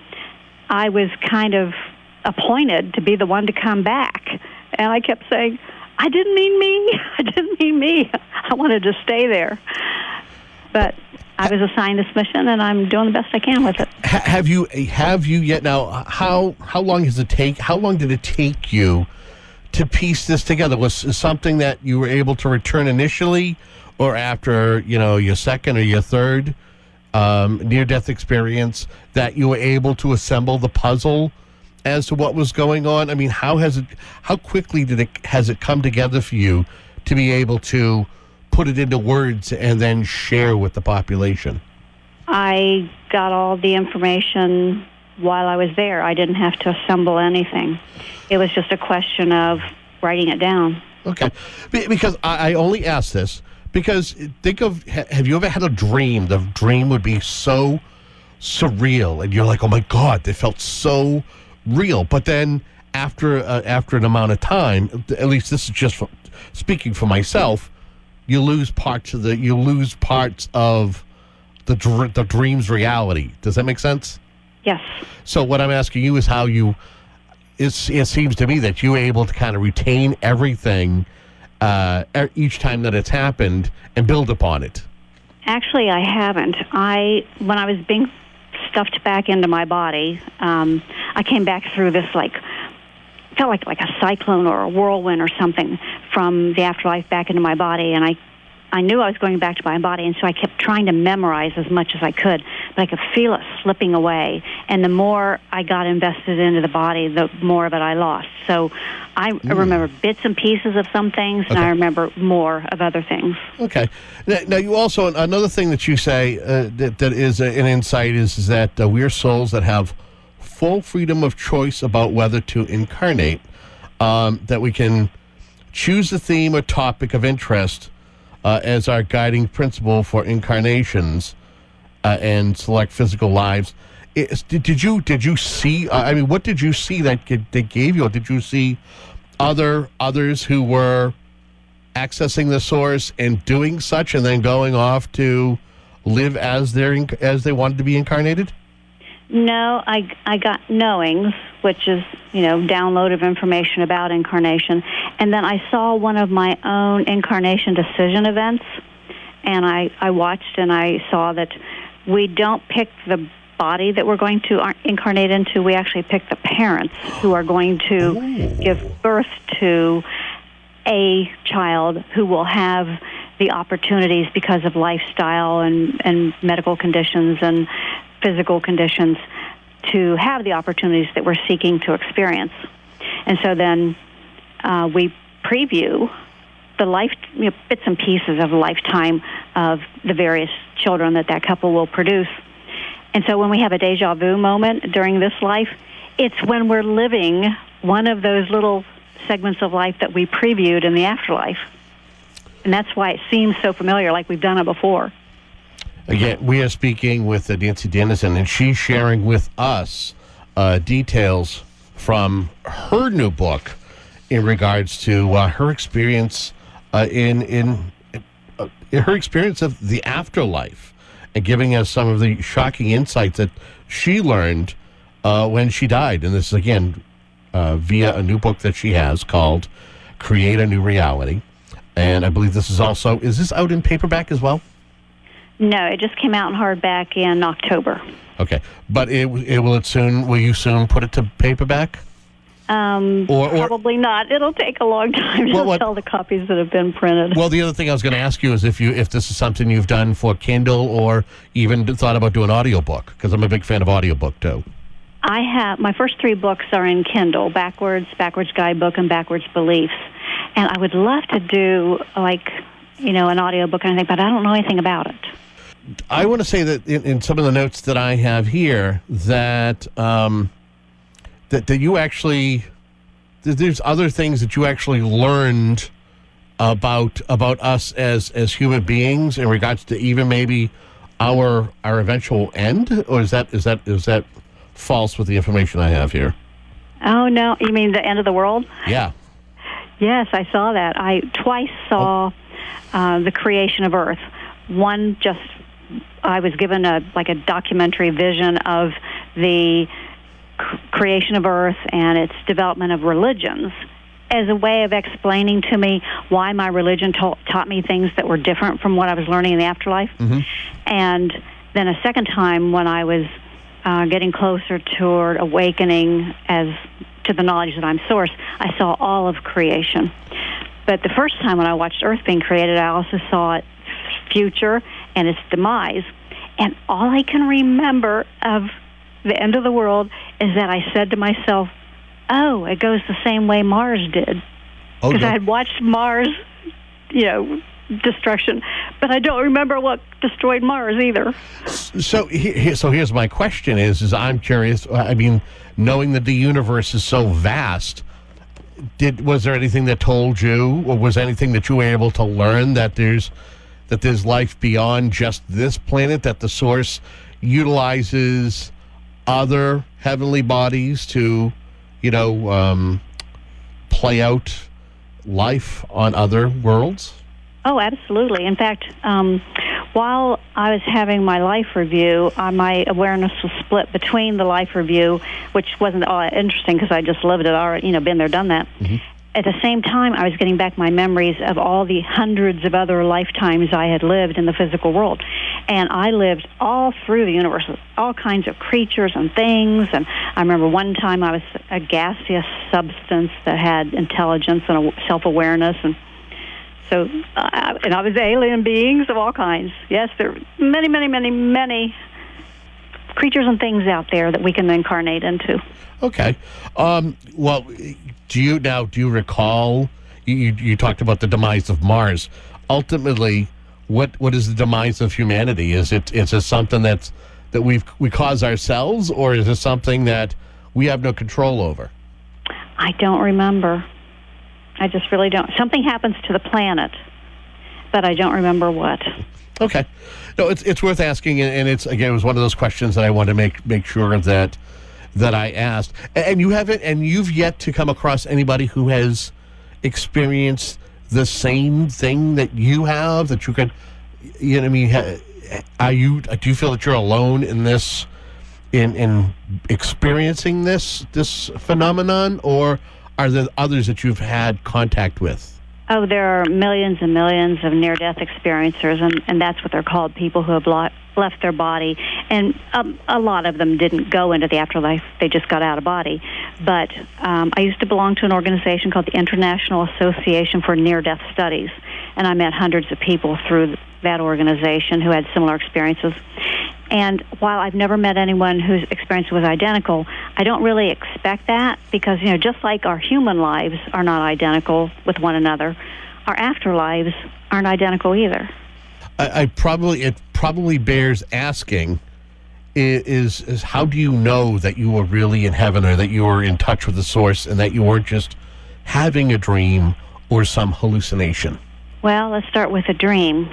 I was kind of appointed to be the one to come back. And I kept saying, I didn't mean me. I didn't mean me. I wanted to stay there. But I was assigned this mission, and I'm doing the best I can with it.
Have you have you yet now? How how long does it take? How long did it take you to piece this together? Was it something that you were able to return initially, or after, you know, your second or your third um, near-death experience, that you were able to assemble the puzzle as to what was going on? I mean, how has it? How quickly did it has it come together for you to be able to put it into words and then share with the population?
I got all the information while I was there. I didn't have to assemble anything. It was just a question of writing it down.
Okay. Because I, I only ask this because think of, have you ever had a dream? The dream would be so surreal and you're like, oh my God, they felt so real. But then after uh, after an amount of time, at least this is just for, speaking for myself, you lose parts of the you lose parts of the dr- the dream's reality. Does that make sense?
Yes.
So what I'm asking you is how you. It's, it seems to me that you were able to kind of retain everything uh, each time that it's happened and build upon it.
Actually, I haven't. I when I was being stuffed back into my body, um, I came back through this like. felt like like a cyclone or a whirlwind or something from the afterlife back into my body, and I I knew I was going back to my body, and so I kept trying to memorize as much as I could, but I could feel it slipping away, and the more I got invested into the body, the more of it I lost. So I, I remember bits and pieces of some things, and
Okay.
I remember more of other things.
Okay. Now, now you also, another thing that you say uh, that, that is an insight is, is that uh, we are souls that have full freedom of choice about whether to incarnate, um, that we can choose a theme or topic of interest uh, as our guiding principle for incarnations uh, and select physical lives. It's, did, did you did you see? Uh, I mean, what did you see that that gave you? Or did you see other others who were accessing the Source and doing such, and then going off to live as they as they wanted to be incarnated?
No, I, I got knowings, which is, you know, download of information about incarnation. And then I saw one of my own incarnation decision events, and I, I watched and I saw that we don't pick the body that we're going to incarnate into. We actually pick the parents who are going to Ooh. give birth to a child who will have the opportunities because of lifestyle and, and medical conditions and physical conditions to have the opportunities that we're seeking to experience. And so then uh, we preview the life, you know, bits and pieces of a lifetime of the various children that that couple will produce. And so when we have a deja vu moment during this life, it's when we're living one of those little segments of life that we previewed in the afterlife. And that's why it seems so familiar, like we've done it before.
Again, we are speaking with uh, Nancy Dennison, and she's sharing with us uh, details from her new book in regards to uh, her experience uh, in in, uh, in her experience of the afterlife, and giving us some of the shocking insights that she learned uh, when she died. And this is, again, uh, via a new book that she has called Create a New Reality. And I believe this is also, is this out in paperback as well?
No, it just came out in hardback in October.
Okay, but it, it will it soon? Will you soon put it to paperback?
Um,
or, or,
probably not. It'll take a long time to
well,
sell the copies that have been printed.
Well, the other thing I was going to ask you is if you if this is something you've done for Kindle or even thought about doing audiobook, because I'm a big fan of audiobook too.
I have my first three books are in Kindle: Backwards, Backwards Guidebook, and Backwards Beliefs. And I would love to do like you know an audiobook and everything, but I don't know anything about it.
I want to say that in, in some of the notes that I have here, that um, that that you actually there's other things that you actually learned about about us as as human beings in regards to even maybe our our eventual end, or is that is that is that false with the information I have here?
Oh no, you mean the end of the world?
Yeah.
Yes, I saw that. I twice saw oh. uh, the creation of Earth. One just. I was given a like a documentary vision of the c- creation of Earth and its development of religions as a way of explaining to me why my religion ta- taught me things that were different from what I was learning in the afterlife.
Mm-hmm.
And then a second time when I was uh, getting closer toward awakening as to the knowledge that I'm source, I saw all of creation. But the first time when I watched Earth being created, I also saw its future and its demise. And all I can remember of the end of the world is that I said to myself, oh, it goes the same way Mars did. Because
Okay.
I had watched Mars, you know, destruction. But I don't remember what destroyed Mars either.
So, he, so here's my question: Is is I'm curious. I mean, knowing that the universe is so vast, did was there anything that told you, or was anything that you were able to learn that there's that there's life beyond just this planet, that the source utilizes other heavenly bodies to, you know, um, play out life on other worlds?
Oh, absolutely. In fact, um, while I was having my life review, uh, my awareness was split between the life review, which wasn't all that interesting because I just lived it, already, you know, been there, done that.
Mm-hmm.
At the same time, I was getting back my memories of all the hundreds of other lifetimes I had lived in the physical world. And I lived all through the universe, all kinds of creatures and things. And I remember one time I was a gaseous substance that had intelligence and a self-awareness. And so, uh, and I was alien beings of all kinds. Yes, there are many, many, many, many creatures and things out there that we can incarnate into.
Okay. Um, well, do you now, do you recall, you, you, you talked about the demise of Mars. Ultimately, what what is the demise of humanity? Is it is it something that's, that we've, we cause ourselves, or is it something that we have no control over?
I don't remember. I just really don't. Something happens to the planet, but I don't remember what.
Okay. No, it's it's worth asking, and it's, again, it was one of those questions that I wanted to make make sure that that I asked. And you haven't, and you've yet to come across anybody who has experienced the same thing that you have, that you could, you know what I mean, are you, do you feel that you're alone in this, in in experiencing this this phenomenon, or are there others that you've had contact with?
Oh, there are millions and millions of near-death experiencers, and, and that's what they're called, people who have lo- left their body. And um, a lot of them didn't go into the afterlife. They just got out of body. But um, I used to belong to an organization called the International Association for Near-Death Studies, and I met hundreds of people through that organization who had similar experiences. And while I've never met anyone whose experience was identical, I don't really expect that because, you know, just like our human lives are not identical with one another, our afterlives aren't identical either.
I, I probably it probably bears asking is is how do you know that you were really in heaven or that you were in touch with the source and that you weren't just having a dream or some hallucination?
Well, let's start with a dream.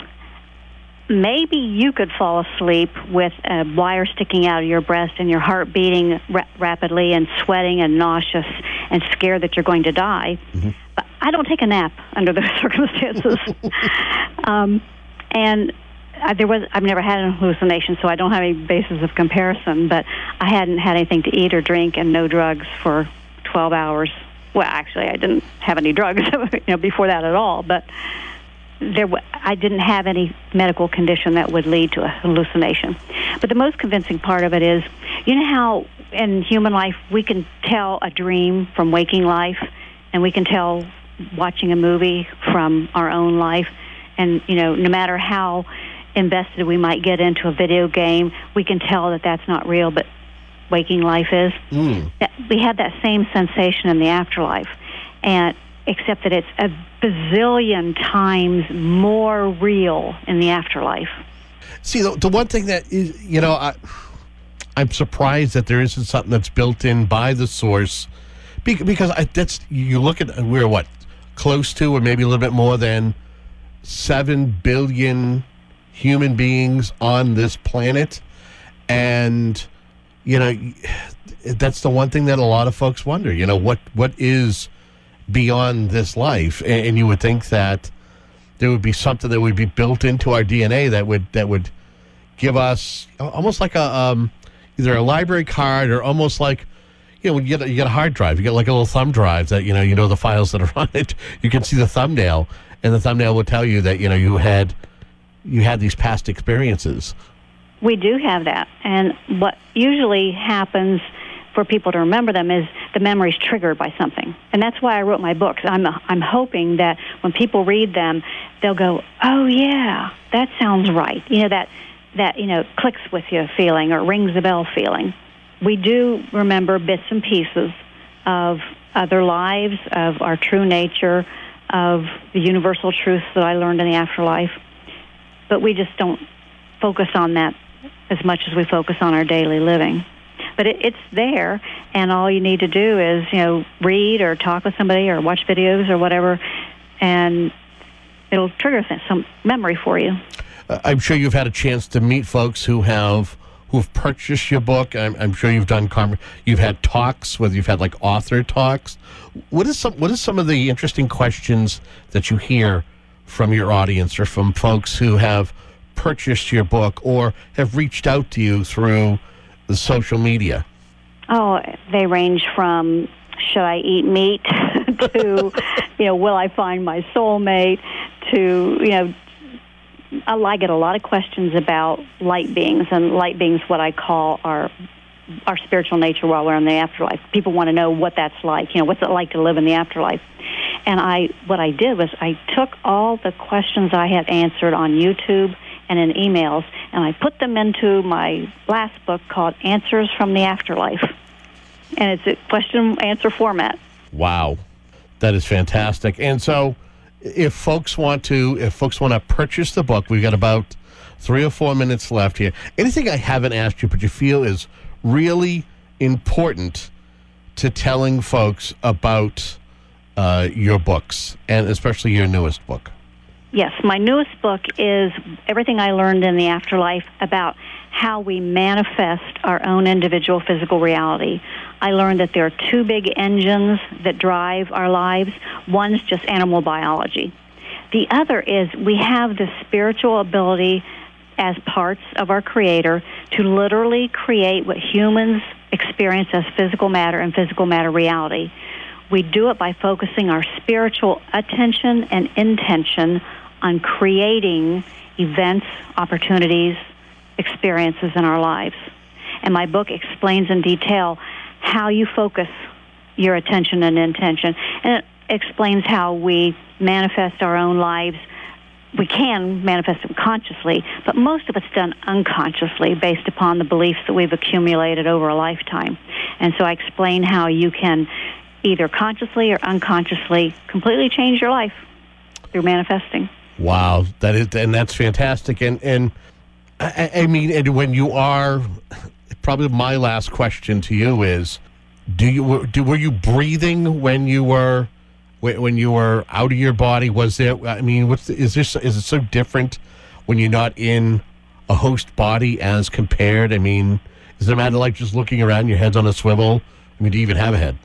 Maybe you could fall asleep with a wire sticking out of your breast and your heart beating ra- rapidly and sweating and nauseous and scared that you're going to die. Mm-hmm. But I don't take a nap under those circumstances. um, and I, there was I've never had an hallucination, so I don't have any basis of comparison. But I hadn't had anything to eat or drink and no drugs for twelve hours. Well, actually, I didn't have any drugs you know, before that at all. But there, w- I didn't have any medical condition that would lead to a hallucination. But the most convincing part of it is, you know how in human life we can tell a dream from waking life, and we can tell watching a movie from our own life, and you know, no matter how invested we might get into a video game, we can tell that that's not real, but waking life is.
Mm.
That, we have that same sensation in the afterlife, and except that it's a bazillion times more real in the afterlife.
See, the, the one thing that is, you know, I, I'm surprised that there isn't something that's built in by the source, because I, that's you look at we're what close to, or maybe a little bit more than seven billion human beings on this planet, and you know, that's the one thing that a lot of folks wonder. You know, what what is beyond this life, and, and you would think that there would be something that would be built into our D N A that would that would give us almost like a um, either a library card or almost like, you know, when you get a, you get a hard drive, you get like a little thumb drive that you know you know the files that are on it. You can see the thumbnail, and the thumbnail will tell you that you know you had you had these past experiences.
We do have that, and what usually happens for people to remember them is the memory's triggered by something. And that's why I wrote my books. I'm I'm hoping that when people read them, they'll go, oh, yeah, that sounds right. You know, that, that you know, clicks with you feeling or rings a bell feeling. We do remember bits and pieces of other lives, of our true nature, of the universal truths that I learned in the afterlife. But we just don't focus on that as much as we focus on our daily living. But it, it's there, and all you need to do is, you know, read or talk with somebody or watch videos or whatever, and it'll trigger some memory for you.
Uh, I'm sure you've had a chance to meet folks who have who've purchased your book. I'm, I'm sure you've done com- you've had talks, whether you've had like author talks. What is some what is some of the interesting questions that you hear from your audience or from folks who have purchased your book or have reached out to you through the social media?
Oh, they range from should I eat meat to, you know, will I find my soulmate to, you know, I get a lot of questions about light beings, and light beings, what I call our our spiritual nature while we're in the afterlife. People want to know what that's like, you know, what's it like to live in the afterlife. And I, what I did was I took all the questions I had answered on YouTube and in emails, and I put them into my last book called Answers from the Afterlife. And it's a question-answer format.
Wow. That is fantastic. And so if folks want to, if folks want to purchase the book, we've got about three or four minutes left here. Anything I haven't asked you, but you feel is really important to telling folks about uh, your books, and especially your newest book?
Yes, my newest book is everything I learned in the afterlife about how we manifest our own individual physical reality. I learned that there are two big engines that drive our lives. One's just animal biology. The other is we have the spiritual ability as parts of our Creator to literally create what humans experience as physical matter and physical matter reality. We do it by focusing our spiritual attention and intention on creating events, opportunities, experiences in our lives. And my book explains in detail how you focus your attention and intention. And it explains how we manifest our own lives. We can manifest them consciously, but most of it's done unconsciously based upon the beliefs that we've accumulated over a lifetime. And so I explain how you can either consciously or unconsciously completely change your life through manifesting.
Wow, that is, and that's fantastic. And and I, I mean, and when you are, probably my last question to you is, do you do were you breathing when you were when you were out of your body? Was there? I mean, what's the, is this? Is it so different when you're not in a host body as compared? I mean, is it a matter like just looking around, your head's on a swivel? I mean, do you even have a head?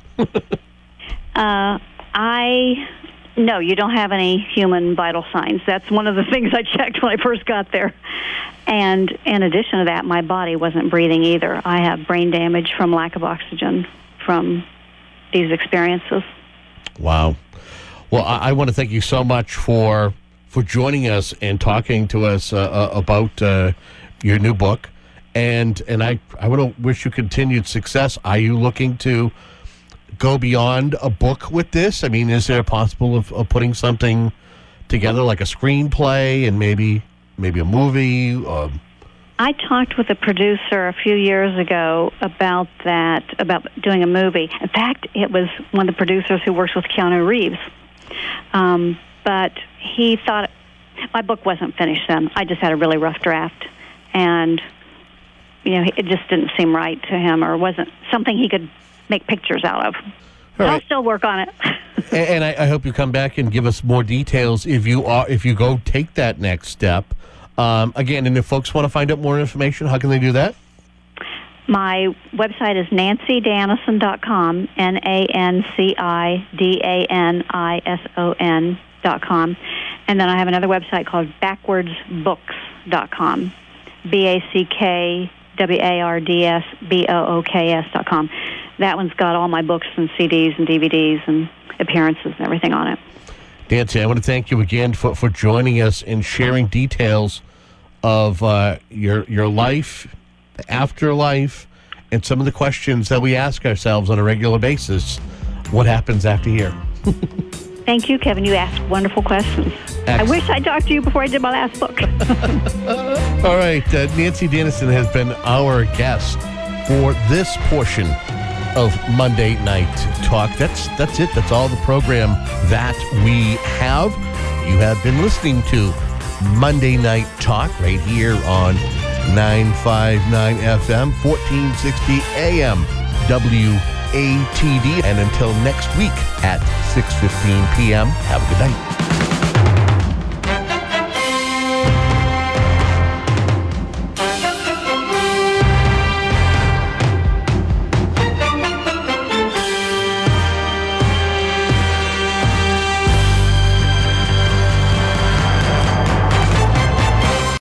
uh, I. No, you don't have any human vital signs. That's one of the things I checked when I first got there. And in addition to that, my body wasn't breathing either. I have brain damage from lack of oxygen from these experiences.
Wow. Well, I, I want to thank you so much for for joining us and talking to us uh, uh, about uh, your new book. And and I, I want to wish you continued success. Are you looking to go beyond a book with this? I mean, is there a possible of, of putting something together like a screenplay and maybe maybe a movie? Or...
I talked with a producer a few years ago about that, about doing a movie. In fact, it was one of the producers who works with Keanu Reeves. Um, but he thought my book wasn't finished then. I just had a really rough draft, and you know, it just didn't seem right to him, or wasn't something he could make pictures out of.
Right.
I'll still work on it.
and and I, I hope you come back and give us more details if you are if you go take that next step. Um, again, and if folks want to find out more information, how can they do that?
My website is nancy danison dot com, N A N C I D A N I S O N dot com. And then I have another website called backwards books dot com, B A C K W A R D S B O O K S dot com. That one's got all my books and C Ds and D V Ds and appearances and everything on it.
Nancy, I want to thank you again for, for joining us and sharing details of uh, your your life, the afterlife, and some of the questions that we ask ourselves on a regular basis. What happens after here?
Thank you, Kevin. You asked wonderful questions. Excellent. I wish I talked to you before I did my last book.
All right. Uh, Nancy Danison has been our guest for this portion of Monday Night Talk. That's that's it. That's all the program that we have. You have been listening to Monday Night Talk right here on nine fifty-nine F M, fourteen sixty A M, W A T D. And until next week at six fifteen P M, have a good night.